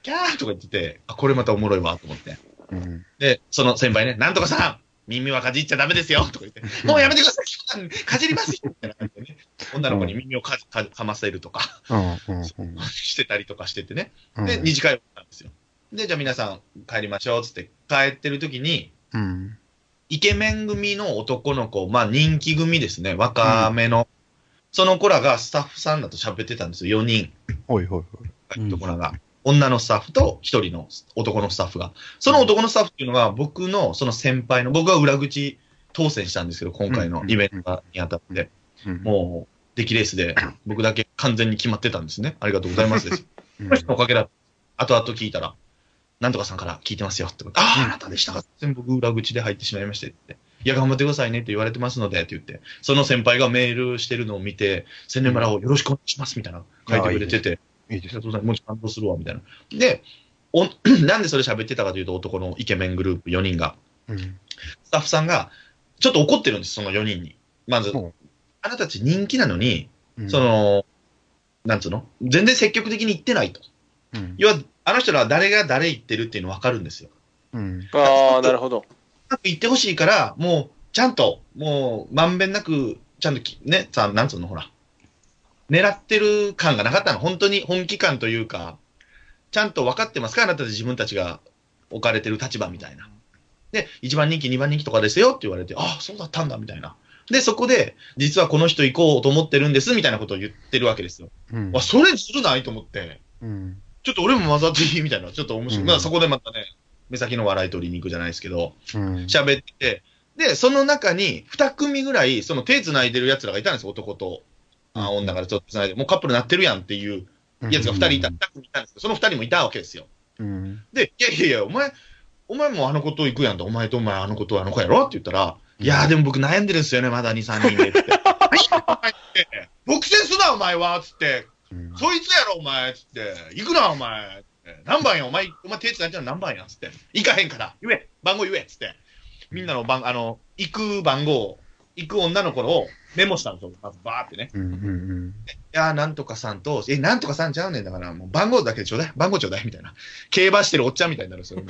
キャーとか言ってて、あ、これまたおもろいわ、と思って。 うん。 で、その先輩ね、なんとかさん、耳はかじっちゃダメですよ、とか言って、もうやめてください、かじりますよ、みたいな感じでね、女の子に耳をかませるとか、してたりとかしててね。で、二次会をしたんですよ。で、じゃあ皆さん帰りましょう、つって帰ってる時に、イケメン組の男の子、まあ人気組ですね、若めの、その子らがスタッフさんだと喋ってたんですよ、4人。 ほいほいほい。 男らが。女のスタッフと一人の男のスタッフが。その男のスタッフっていうのが僕のその先輩の、僕が裏口当選したんですけど、今回のイベントにあたって、もう出来レースで僕だけ完全に決まってたんですね。ありがとうございますです。この人のおかげだ。後々聞いたら、なんとかさんから聞いてますよってこと。ああ、あなたでしたか。全部僕裏口で入ってしまいましてって。いや、頑張ってくださいねって言われてますのでって言って、その先輩がメールしてるのを見て、千年村をよろしくお願いしますみたいな書いてくれてて、 いいです。 もう感動するわみたいな。で、なんでそれ喋ってたかというと、男のイケメングループ4人が、スタッフさんがちょっと怒ってるんです、その4人に。まず、あなたたち人気なのに、その、なんつうの全然積極的に言ってないと。要は、あの人らは誰が誰言ってるっていうの分かるんですよ。 ああ、なるほど。 うまく言ってほしいから、もう、ちゃんと、もう、まんべんなく、ちゃんとね、さ、なんつうの、ほら。狙ってる感がなかったの。本当に本気感というか、ちゃんと分かってますかあなたたち自分たちが置かれてる立場みたいな。で、1番人気、2番人気とかですよって言われて、ああ、そうだったんだ、みたいな。で、そこで、実はこの人行こうと思ってるんです、みたいなことを言ってるわけですよ。それずるないと思って、ちょっと俺も混ざっていいみたいな、ちょっと面白い。まあそこでまたね、目先の笑い取りに行くじゃないですけど、喋ってて、で、その中に2組ぐらい、その手繋いでる奴らがいたんですよ、男と。女からちょっと繋いで、もうカップルなってるやんっていうやつが2人いた、2組いたんですけど、その2人もいたわけですよ。で、いや、お前もあの子と行くやんと、お前とあの子とあの子やろって言ったら、いやーでも僕悩んでるんですよね、まだ2、3人でって。僕選すな、お前はつって、そいつやろ、お前つって、行くな、お前何番や、お前手繋いでるの何番やつって、行かへんから、番号言えつって、みんなの行く番号、行く女の子をメモしたんですよ、まずバーってね。いやー、なんとかさんと、なんとかさんちゃうねんだから、もう番号だけちょうだい、番号ちょうだい、みたいな。競馬してるおっちゃんみたいになるんですよ。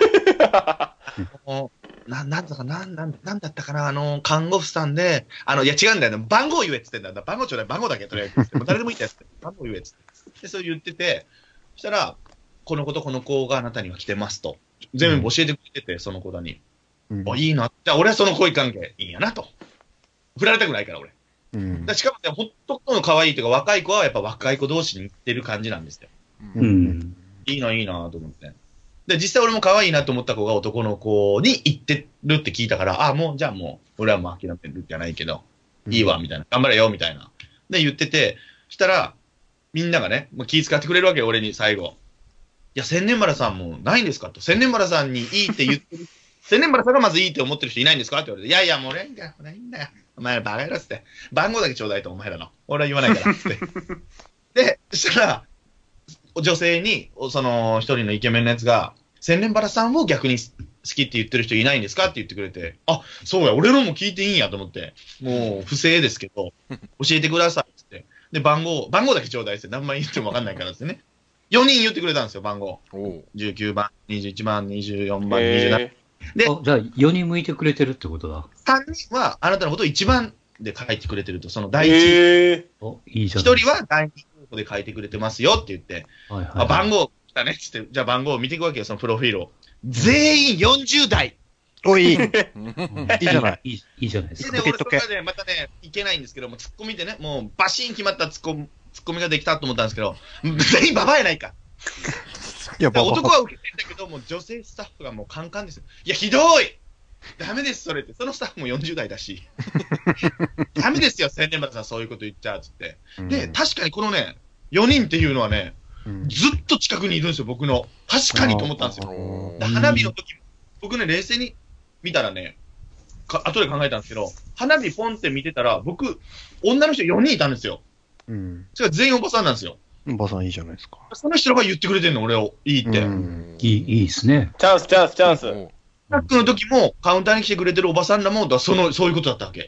なんだったかな、看護婦さんで、いや違うんだよ、番号言えっつってんだ。番号ちょうだい、番号だけとりあえず。誰でもいいんだよって、番号言えっつって。で、そう言ってて、そしたら、この子とこの子があなたには来てますと。全部教えてくれてて、その子らに。いいな。じゃあ俺はその恋関係いいんやなと。振られたくないから、俺。しかもね、ほっとくの可愛いというか、若い子はやっぱ若い子同士に行ってる感じなんですよ。いいなと思って。で、実際俺も可愛いなと思った子が男の子に行ってるって聞いたから、じゃあもう、俺はもう諦めるじゃないけど、いいわ、みたいな。頑張れよ、みたいな。で、言ってて、したら、みんながね、気遣ってくれるわけよ、俺に最後。いや、千年原さんもないんですかと。千年原さんにいいって言ってる。千年原さんがまずいいって思ってる人いないんですかって言われて、いやいや、もうないんだよ。お前らバカ野郎っつって。番号だけちょうだいと、お前らの。俺は言わないから、つって。で、そしたら、女性に、その、一人のイケメンのやつが、千年原さんを逆に好きって言ってる人いないんですかって言ってくれて、あ、そうや、俺のも聞いていいんやと思って、もう不正ですけど、教えてくださいって言って。で、番号だけちょうだいって、何番言っても分かんないからですね。4人言ってくれたんですよ、番号。19番、21番、24番、27。で、 じゃあ4人向いてくれてるってことだ。 3人はあなたのことを1番で書いてくれてると、その第一。 いいじゃん。 1人は第2候補で書いてくれてますよって言って、番号来たねって言って、じゃあ番号を見ていくわけよ、そのプロフィールを。全員40代。 おいい。いいじゃない。 いいじゃないですか。 でね、俺そこでまたね、いけないんですけども、ツッコミでね、もうバシーン決まったツッコミができたと思ったんですけど、全員ババアやないか。いや、男は受けてんだけど、もう女性スタッフがもうカンカンですよ。いや、ひどいダメです、それって。そのスタッフも40代だし。ダメですよ、千年原さん、そういうこと言っちゃう、つって。で、確かにこのね、4人っていうのはね、ずっと近くにいるんですよ、僕の。確かにと思ったんですよ。花火の時も、僕ね、冷静に見たらね、後で考えたんですけど、花火ポンって見てたら、僕、女の人4人いたんですよ。それ全員おばさんなんですよ。 おばさんいいじゃないですか。 その人らが言ってくれてんの、俺を。いいって。 いいですね。 チャンス。 タックの時も、カウンターに来てくれてるおばさんらも、そういうことだったわけ。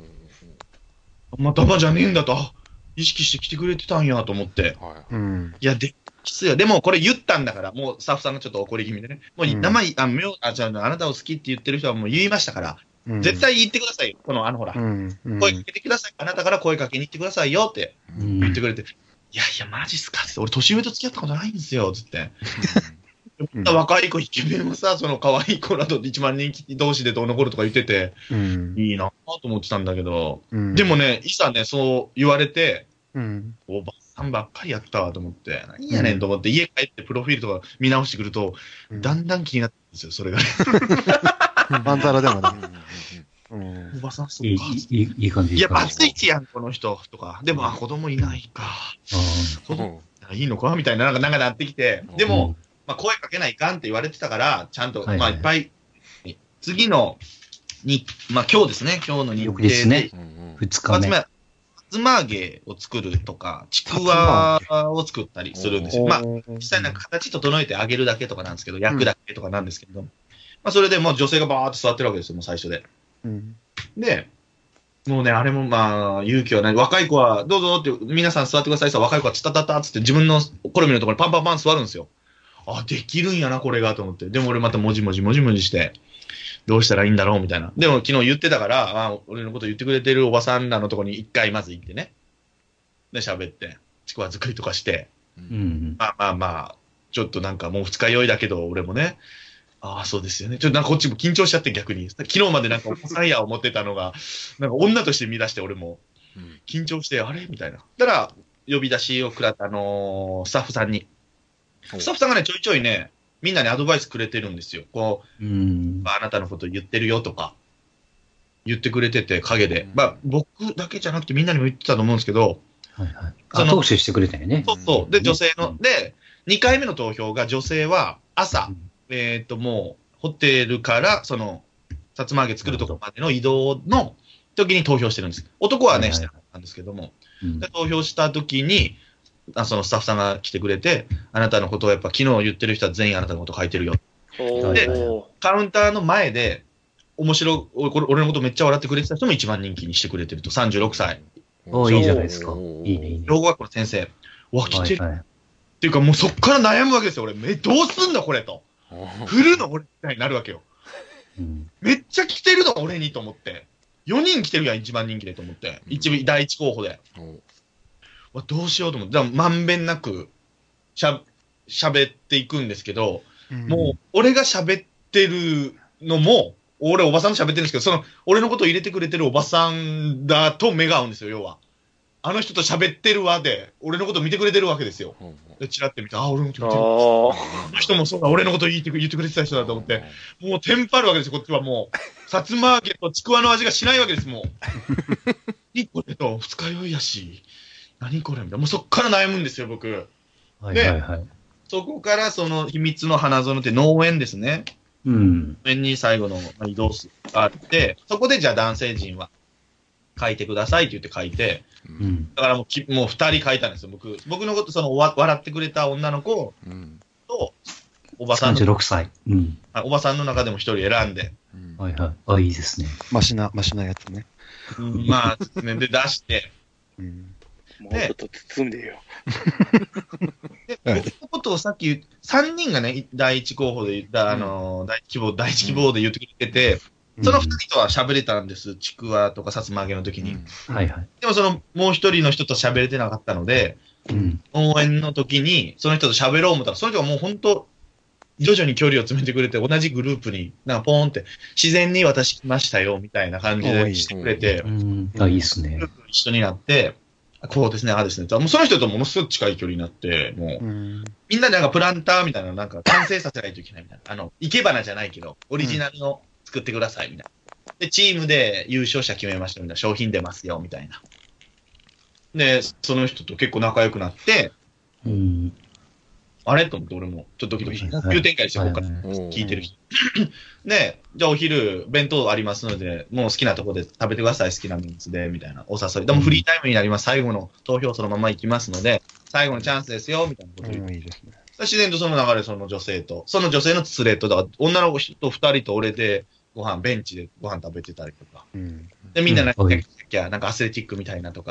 またまじゃねえんだと。意識して来てくれてたんやと思って。いや、で、 きついよ。でもこれ言ったんだから、もうスタッフさんがちょっと怒り気味でね。もう名前、じゃあ、あなたを好きって言ってる人はもう言いましたから、絶対言ってくださいよ。ほら、声かけてください。あなたから声かけに行ってくださいよって言ってくれて、いやいや、マジっすかって、俺年上と付き合ったことないんですよ、つって。若い子、イケメンはさ、その可愛い子らと一番人気同士でどうのこうとか言ってて、いいなと思ってたんだけど、でもね、いざね、そう言われて、おばさんばっかりやったわと思って、何やねんと思って、家帰ってプロフィールとか見直してくると、だんだん気になってるんですよ、それがね。 まんざらでもね。 おばさん、そいっか。 い感じ。 いや、バツイチやん、この人、とか。でも、子供いないか。子供いいのかみたいな、なんかなってきて。でも、まあ、声かけないかんって言われてたから、ちゃんと、まあ、いっぱい、次の、まあ、今日ですね、今日の日程で。 ね。2日目。 さつま揚げを作るとか、ちくわを作ったりするんですよ。まあ、実際なんか形整えて揚げるだけとかなんですけど、焼くだけとかなんですけど、まあ、それでもう女性がバーっと座ってるわけですよ、もう最初で。で、もうね、あれもまあ、勇気はない。若い子は、どうぞって、皆さん座ってくださいさ、若い子はつたたたっつって自分の好みのところにパンパンパン座るんですよ。あ、できるんやな、これが、と思って。でも俺またもじもじして、どうしたらいいんだろうみたいな。でも昨日言ってたから、俺のこと言ってくれてるおばさんらのところに一回まず行ってね。で、喋って、ちくわ作りとかして。まあ、ちょっとなんかもう二日酔いだけど、俺もね、ああ、そうですよね。ちょっとなんかこっちも緊張しちゃって逆に。昨日までなんかおばさんや思ってたのが、なんか女として見出して俺も、緊張して、あれみたいな。だから、呼び出しを食らったスタッフさんに。スタッフさんがね、ちょいちょいね、みんなにアドバイスくれてるんですよ。こう、あなたのこと言ってるよとか、言ってくれてて、陰で。まあ、僕だけじゃなくてみんなにも言ってたと思うんですけど、 後押ししてくれたよね。 そう。で、女性の、で、2回目の投票が女性は朝、もう、ホテルから、さつま揚げ作るところまでの移動の時に投票してるんです。男はね、してたんですけども。で、投票した時に、そのスタッフさんが来てくれて、あなたのことをやっぱ昨日言ってる人は全員あなたのこと書いてるよ。で、カウンターの前で、俺のことめっちゃ笑ってくれてた人も一番人気にしてくれてると、36歳。 いいじゃないですか。いいね、いいね。 養護学校の先生。来てる。っていうかもうそっから悩むわけですよ、俺。どうすんのこれと。振るの俺みたいになるわけよ。めっちゃ来てるの俺にと思って。4人来てるやん、一番人気でと思って。第一候補で。どうしようと思って。まんべんなく喋っていくんですけど、もう俺が喋ってるのも、俺おばさんと喋ってるんですけど、俺のことを入れてくれてるおばさんだと目が合うんですよ、要は。あの人と喋ってるわで、俺のこと見てくれてるわけですよ。で、チラって見て、俺のこと見てる。あの人もそうだ、俺のこと言ってくれてた人だと思って、もうテンパるわけですよ、こっちはもう。さつま揚げとちくわの味がしないわけです、もう。何これと、二日酔いやし、何これみたいな。もうそっから悩むんですよ、僕。で、そこから秘密の花園って農園ですね。農園に最後の移動があって、そこでじゃあ男性陣は書いてくださいって言って書いて、だからもう二人書いたんですよ、僕のこと笑ってくれた女の子と、おばさん。 36歳。 おばさんの中でも一人選んで。 いいですね。 マシなやつね。 まあ、で出して、 もうちょっと包んでよ。 で、僕のことをさっき3人がね、第一候補で言った、第一希望で言ってくれてて、その2人とは喋れたんです。ちくわとかさつま揚げの時に。でももう一人の人と喋れてなかったので、応援の時に、その人と喋ろう思ったら、その人がもう本当、徐々に距離を詰めてくれて、同じグループに、なんかポーンって、自然に私来ましたよ、みたいな感じでしてくれて、 いいっすね。 一緒になって、こうですね、ですね。もうその人とものすごく近い距離になって、もう、みんなでなんかプランターみたいなのなんか完成させないといけないみたいな。生け花じゃないけど、オリジナルの作ってください、みたいな。で、チームで優勝者決めましたみたいな。商品出ますよ、みたいな。で、その人と結構仲良くなって、あれと思って俺も、ちょっとドキドキ、急展開ですよ、ここから聞いてる人。で、じゃあお昼、弁当ありますので、もう好きなとこで食べてください、好きなメンツで、みたいなお誘い。でもフリータイムになります、最後の投票そのまま行きますので、最後のチャンスですよ、みたいなこと言って。 いいですね。 自然とその流れ、その女性と、その女性の連れと、だから女の子と二人と俺で、ベンチでご飯食べてたりとか。で、みんななんかアスレチックみたいなとか、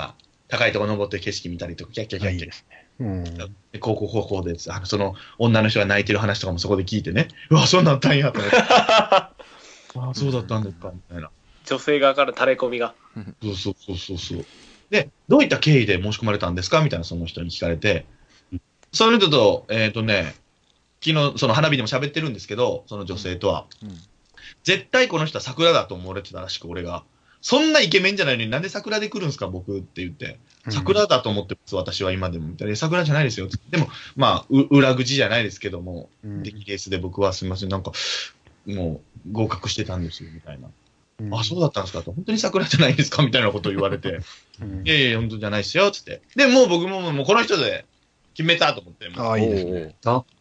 高いとこ登って景色見たりとか、キャッキャッキャッキャッ。 いいですね。 でこうで、その女の人が泣いてる話とかもそこで聞いてね、うわ、そうなったんやと思って。ああ、そうだったんですか、みたいな。 女性側から垂れ込みが。 そう。で、どういった経緯で申し込まれたんですかみたいなその人に聞かれて、その人と、昨日、その花火でも喋ってるんですけど、その女性とは。絶対この人は桜だと思われてたらしく、俺が。そんなイケメンじゃないのになんで桜で来るんですか、僕って言って。桜だと思ってます、私は今でも。みたいな。桜じゃないですよ。でも、まあ、裏口じゃないですけども、出来レースで僕はすみません、なんか、もう合格してたんですよ、みたいな。あ、そうだったんですかと。本当に桜じゃないですかみたいなことを言われて。いやいや、本当じゃないですよ、つって。で、もう僕もこの人で決めたと思って。 ああ、いいですね。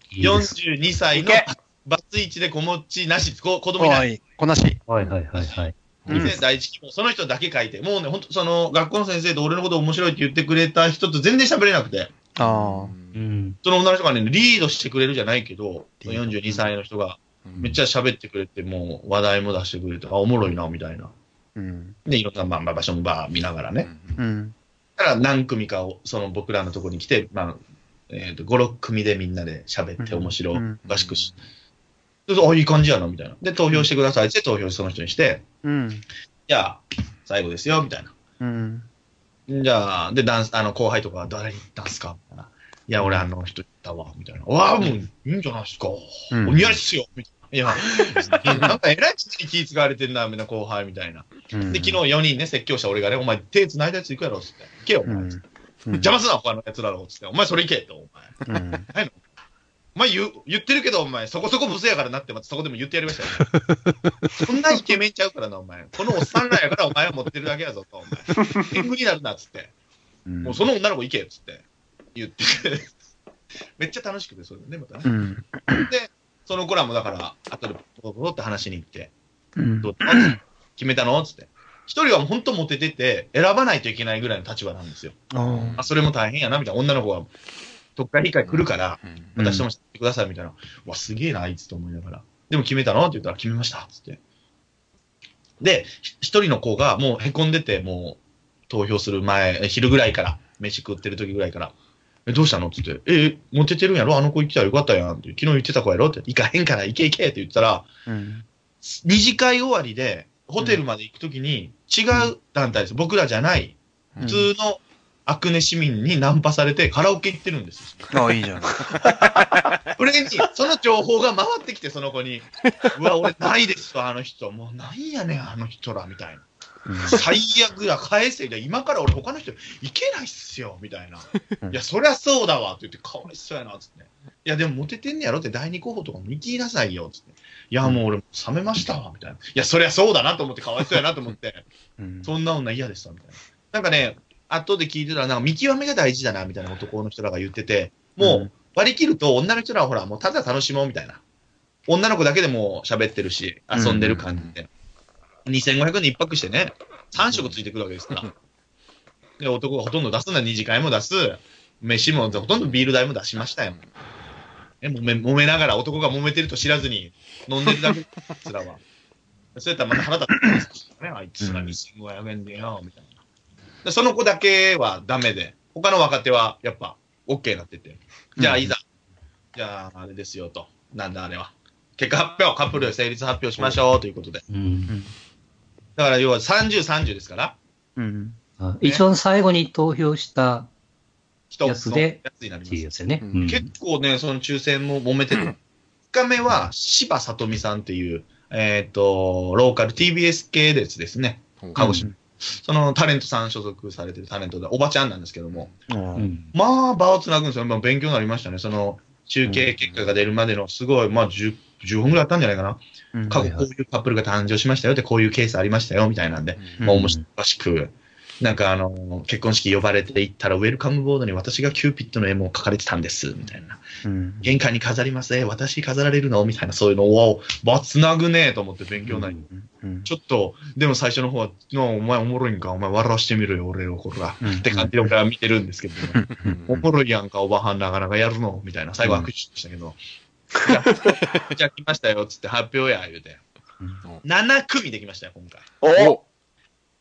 42歳のバツイチで子持ちなし、子供いない。 子なし。 はい。 で、第一希望、その人だけ書いて、もうね、本当その学校の先生と俺のこと面白いって言ってくれた人と全然喋れなくて。 ああ。 その女の人がね、リードしてくれるじゃないけど、42歳の人がめっちゃ喋ってくれて、もう話題も出してくれて、あ、おもろいな、みたいな。で、いろんな、場所も見ながらね。だから何組かを、その僕らのところに来て、5、6組でみんなで喋って面白おかしくし。あ、いい感じやな、みたいな。で、投票してくださいって投票その人にして、じゃあ、最後ですよ、みたいな。じゃあ、で、後輩とかは誰に行ったんすかみたいな。いや、俺あの人行ったわ、みたいな。わあ、もう、いいんじゃないですか。お似合いっすよ、みたいな。いや、なんか偉い人に気使われてんな、みんな後輩みたいな。で、昨日4人ね、説教した俺がね、お前手繋いだやつ行くやろ、つって。行けよ、お前。邪魔すな、他のやつらろ、つって。お前それ行けって、お前。はいの。お前言ってるけど、お前、そこそこブスやからなって、そこでも言ってやりましたよ。そんなイケメンちゃうからな、お前。このおっさんらやからお前は持ってるだけやぞ、と、お前。天狗になるな、つって。もうその女の子行け、つって。言って。めっちゃ楽しくて、それね、またね。で、その子らもだから、後でポロって話しに行って、どう決めたのつって。一人はもう本当モテてて、選ばないといけないぐらいの立場なんですよ。それも大変やな、みたいな。女の子が、特会理解来るから、私とも知ってください、みたいな。わ、すげえな、あいつと思いながら。でも決めたのって言ったら、決めました、つって。で、一人の子がもう凹んでて、もう投票する前、昼ぐらいから、飯食ってる時ぐらいから、どうしたのって言って、モテてるんやろあの子行ってたらよかったやんって。昨日言ってた子やろって。行かへんから行け行けって言ったら、二次会終わりで、ホテルまで行くときに、違う団体です。僕らじゃない、普通のアクネ市民にナンパされてカラオケ行ってるんですよ。 ああ、いいじゃん。 それに、その情報が回ってきて、その子に、うわ、俺ないですわ、あの人。もうなんやねん、あの人ら、みたいな。最悪だ、返せ。今から俺他の人行けないっすよ、みたいな。いや、そりゃそうだわ、って言って、かわいそうやな、つって。いや、でもモテてんねやろって第二候補とかも行きなさいよ、つって。いや、もう俺、冷めましたわ、みたいな。いや、そりゃそうだなと思って、かわいそうやなと思って。そんな女嫌でした、みたいな。なんかね、後で聞いてたら、なんか見極めが大事だな、みたいな男の人らが言ってて、もう割り切ると女の人らはほら、もうただ楽しもう、みたいな。女の子だけでも喋ってるし、遊んでる感じで。2500円で一泊してね、3食ついてくるわけですから。で、男がほとんど出すんだ、二次会も出す、飯もほとんどビール代も出しましたよ。揉めながら男が揉めてると知らずに飲んでるだけつらは。そうやったらまた腹立ってますね、あいつが2500円でよ、みたいな。でその子だけはダメで、他の若手はやっぱ OK になってて。じゃあいざ、じゃああれですよと。なんだあれは。結果発表、カップル成立発表しましょうということで。だから要は30、30ですから。 一番最後に投票したやつで、 になります。 いいですよね。 結構ね、その抽選も揉めてる。1日目は柴里美さんっていう、ローカル TBS 系ですね。鹿児島。そのタレントさん所属されてるタレントで、おばちゃんなんですけども。まあ、場をつなぐんですよ。勉強になりましたね。その、中継結果が出るまでのすごい、まあ10分ぐらいあったんじゃないかな。過去こういうカップルが誕生しましたよって、こういうケースありましたよ、みたいなんで、まあ面白しく、なんか結婚式呼ばれて行ったら、ウェルカムボードに私がキューピッドの絵も描かれてたんです、みたいな。玄関に飾ります、私飾られるのみたいな、そういうのを、つなぐねえと思って勉強ない。ちょっと、でも最初の方は、お前おもろいんか、お前笑わしてみろよ、俺を、こら。って感じで俺は見てるんですけど、おもろいやんか、おばはんなかなかやるのみたいな。最後は握手しましたけど。じゃあ来ましたよ、つって発表や、言うて。7組できましたよ、今回。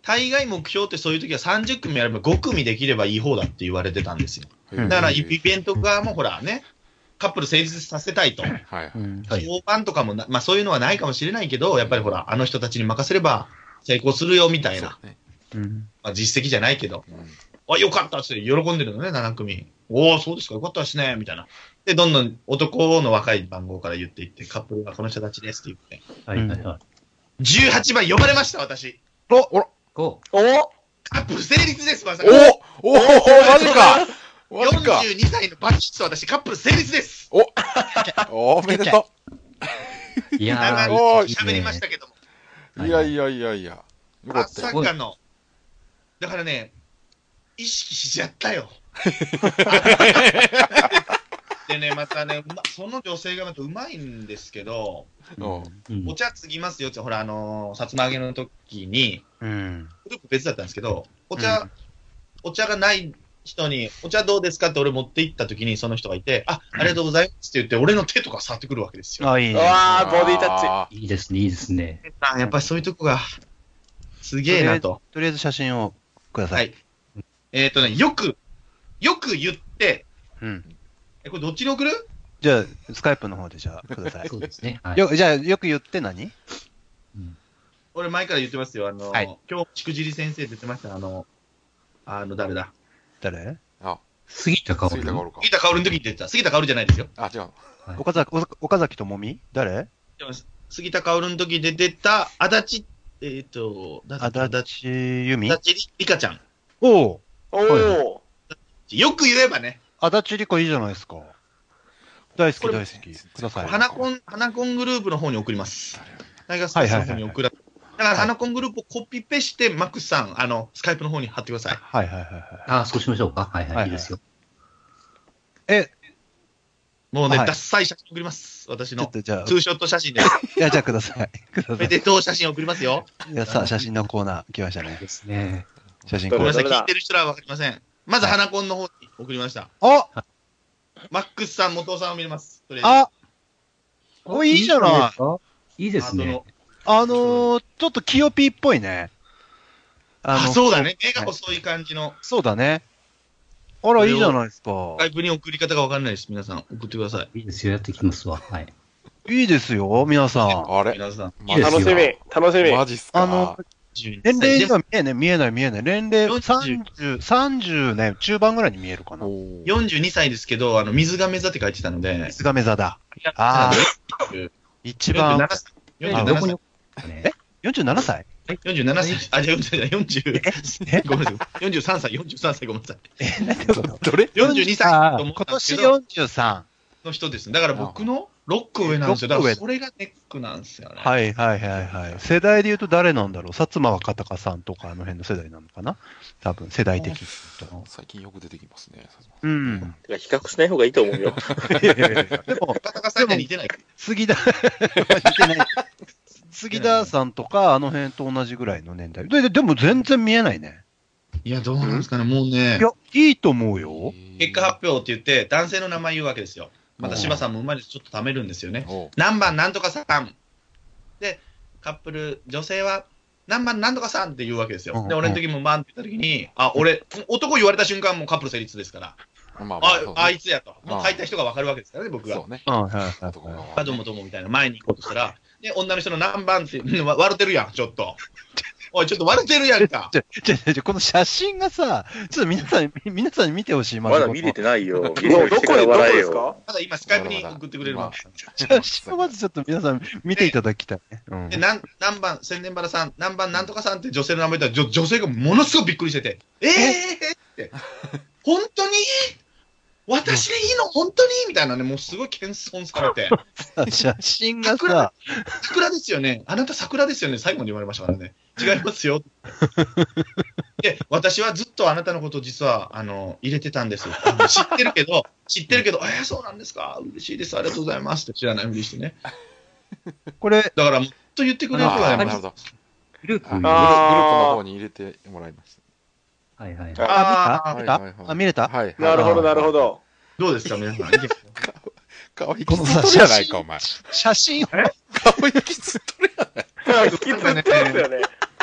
大概目標ってそういう時は30組やれば5組できればいい方だって言われてたんですよ。だからイベント側もほらね、カップル成立させたいと。評判とかもまあそういうのはないかもしれないけど、やっぱりほら、あの人たちに任せれば成功するよみたいな。まあ、実績じゃないけど。あ、よかったって喜んでるのね、7組。おー、そうですか、よかったですね、みたいな。で、どんどん男の若い番号から言っていって、カップルがこの人たちですって言って。 はいはいはい。 18番呼ばれました、私。 おカップル成立です、まさか。 おマジかマジか 42歳のバキッと私、カップル成立です。 おめでといや長ー、 く喋りましたけども。 う。いや。よかまったよ。 さかの。だからね、意識しちゃったよ。でね、またね、その女性がまたうまいんですけど、お茶継ぎますよって、ほら、さつま揚げの時に、グループ別だったんですけど、お茶がない人に、お茶どうですかって俺持って行った時に、その人がいて、ありがとうございますって言って、俺の手とか触ってくるわけですよ。 あ、いいね。 わー、ボディタッチ。 いいですね、いいですね。 やっぱりそういうとこが、すげえなと。 とりあえず写真をください。 よく言って、これどっちに送る？ じゃあ、スカイプの方でじゃあ、ください。 そうですね。 じゃあ、よく言って何？ 俺前から言ってますよ。 はい、 今日、しくじり先生って言ってました。誰だ？ 誰？ 杉田薫。 杉田薫か。 杉田薫の時に言ってた。杉田薫じゃないですよ。 あ、違う。 岡崎智美？誰？ 杉田薫の時で出た、足立、 足立由美？ 足立梨花ちゃん。 およく言えばね。 足立梨花いいじゃないですか。大好き。ください。 花コングループの方に送ります。大学生の方に送ら、だから花コングループをコピペして、マックスさん、スカイプの方に貼ってください。 はい。 そうしましょうか。はい、いいですよ。 もうね、ダッサい写真送ります。私の。ツーショット写真で。 いや、じゃあください。 おめでとう写真送りますよ。 いや、さあ、写真のコーナー来ましたね。 ですね。 写真コーナー。 ごめんなさい、聞いてる人らはわかりません。まず花コンの方に送りました。マックスさん、元尾さんを見れます。 これいいじゃない。 いいですね。 ちょっとキヨピーっぽいね。 そうだね。目が細い感じの。 そうだね。あら、いいじゃないですか。 スカイプに送り方がわかんないです。皆さん、送ってください。 いいですよ。やってきますわ。はい。 いいですよ、皆さん。 あれ皆さん。 楽しみ。 マジっすか。 年齢が見えない。年齢30ね、中盤ぐらいに見えるかな。 42歳ですけど、水亀座って書いてたので。 水亀座だ。一番。 47 歳。47歳 47歳。あ、じゃあ40、ごめんなさい。43歳、ごめんなさい。 どれ ?42 歳と思ったんですけど。 今年43。 の人です。だから僕の6個上なんですよ。だからそれがネックなんですよね。 はい。世代で言うと誰なんだろう？薩摩若隆さんとかあの辺の世代なのかな？多分世代的に言うと。 最近よく出てきますね。 比較しない方がいいと思うよ。 でも、 若隆さんには似てない。 似てない。杉田さんとかあの辺と同じぐらいの年代。でも全然見えないね。 いや、どうなんですかね。もうね。 いや、いいと思うよ。 結果発表って言って、男性の名前言うわけですよ。また柴さんもうまいです。ちょっと貯めるんですよね。何番なんとかさん。で、カップル、女性は何番なんとかさんって言うわけですよ。で、俺の時もバンって言った時に、男言われた瞬間もうカップル成立ですから。あいつやと。もう書いた人が分かるわけですからね、僕が。 そうね。 どうもみたいな前に行こうとしたら、で、女の人の何番って、割れてるやん、ちょっと。おい、ちょっと割れてるやんか。 この写真がさ、ちょっと皆さんに見てほしい。 まだ見れてないよ。どこですか？ まだ今スカイプに送ってくれるわ。 写真をまずちょっと皆さん見ていただきたいね。 で、何番、千年原さん、何番なんとかさんって女性の名前言ったら、女性がものすごくびっくりしてて、って、本当に私でいいの本当にみたいなね、もうすごい謙遜されて。 写真がさ、 桜ですよね。あなた桜ですよね。最後に言われましたからね。違いますよ。で、私はずっとあなたのことを実は、入れてたんです。知ってるけど、そうなんですか。嬉しいです。ありがとうございます。って知らないふりしてね。 これ、 だからもっと言ってくれる人がなるほど。 グループの方に入れてもらいました。 見れたなるほど、なるほど。 どうですか、皆さん。 かわいいキツ取るやないか、お前。 写真を。 かわいいキツ取るやない。 キツ取るよね。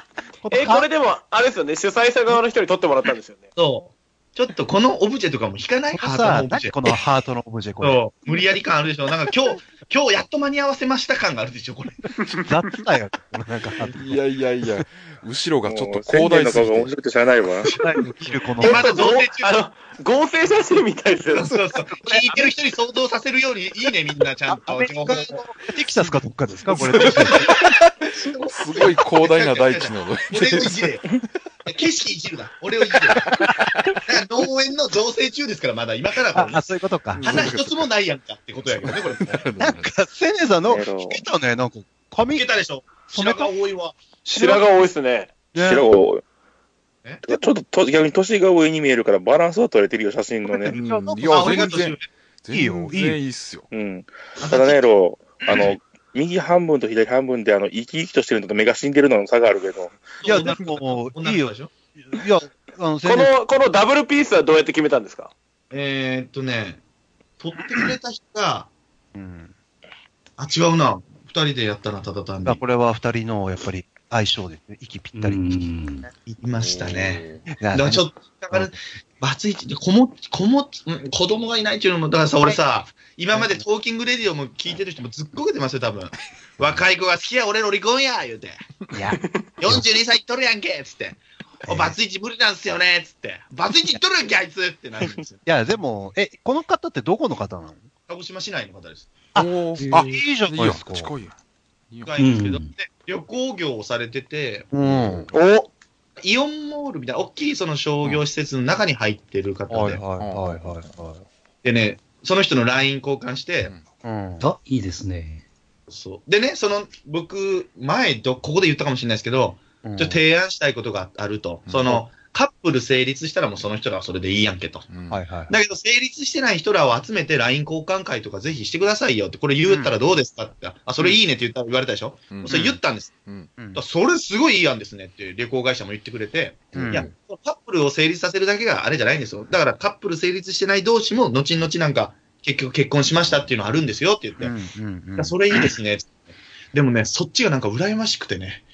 これでも、あれですよね、主催者側の人に撮ってもらったんですよね。 そう。ちょっとこのオブジェとかも引かないハートのオブジェ。 このハートのオブジェ、これ。 そう。無理やり感あるでしょ。なんか今日やっと間に合わせました感があるでしょ、これ。 雑だよ、これなんか。 いやいやいや、後ろがちょっと広大広大すぎて。 の顔が面白くてしゃあないわ。 まだ造成中。 合成写真みたいですよ。 そうそう。聞いてる人に想像させるようにいいね、みんなちゃんと。情報テキサスかどっかですかこれ。 すごい広大な大地の。 俺をいじれよ。景色いじるな。俺をいじれよ。だから農園の造成中ですから、まだ今からこれ。 そういうことか。 花一つもないやんかってことやけどね、これ。 なんか、セネさんの、引けたね、なんか、髪。 引けたでしょ。白髪多いわ。 白髪多いっすね。 白が多い。 えちょっと逆に年が上に見えるからバランスは取れてるよ、写真のね。 いや、 俺が年上全然、 いいよ全然いいっすよ。 うん。ただね、右半分と左半分で、生き生きとしてるのと目が死んでるのの差があるけど。 いや、でも、いいよ。いや、 このダブルピースはどうやって決めたんですか？ 撮ってくれた人が、 うん。 違うな。二人でやったな、ただ単に。 これは二人の、やっぱり、相性ですね。息ぴったり。 いましたね。 だだからちょっと、だから、バツイチで子供がいないっていうのも、だからさ、俺さ、今までトーキングレディオも聞いてる人もずっこけてますよ、多分。若い子が好きや、俺ロリコンや、言うて。 いや、 42歳いっとるやんけ、つって。バツイチ無理なんすよね、つって。バツイチいっとるやんけ、あいつってなるんですよ。 いや、でも、この方ってどこの方なの？ 鹿児島市内の方です。 いいじゃないですか。 近いやん。 近いんですけど、で旅行業をされてて、イオンモールみたいな大きいその商業施設の中に入ってる方で、でね、その人の LINE 交換して、 いいですね。 そう。でね、僕、前ここで言ったかもしれないですけど、ちょっと提案したいことがあると。カップル成立したらもうその人らはそれでいいやんけと。だけど成立してない人らを集めて LINE 交換会とかぜひしてくださいよって、これ言ったらどうですかって、それいいねって言われたでしょ。それ言ったんです。それすごいいい案ですねって旅行会社も言ってくれて、いや、カップルを成立させるだけがあれじゃないんですよ。だからカップル成立してない同士も後々なんか結局結婚しましたっていうのあるんですよって言って、それいいですねって。でもね、そっちがなんか羨ましくてね。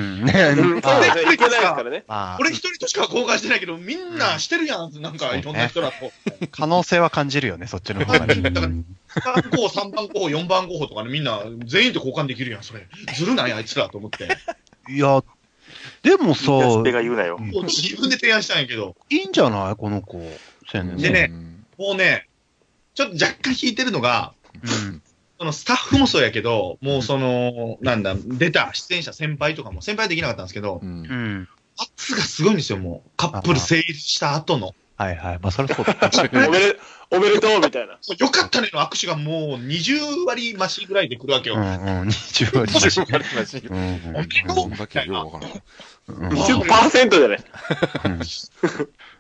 俺一人としか交換してないけど、みんなしてるやん、なんかいろんな人らと。 可能性は感じるよね、そっちの方が。 だから、2番候補、3番候補、4番候補とかね、みんな全員と交換できるやん、それ。ずるないあいつらと思って。 いや、でもさ、 自分で提案したんやけど。 いいんじゃないこの子。 でね、もうね、ちょっと若干引いてるのが、そのスタッフもそうやけど、もう出た出演者、先輩とかも、先輩はできなかったんですけど、圧がすごいんですよ、もう。カップル成立した後の。 まあ、それそうだ。 おめでとうみたいな。 よかったねの握手がもう20割増しぐらいで来るわけよ。 20割増し。 おめでとうみたいな。 20% じゃない。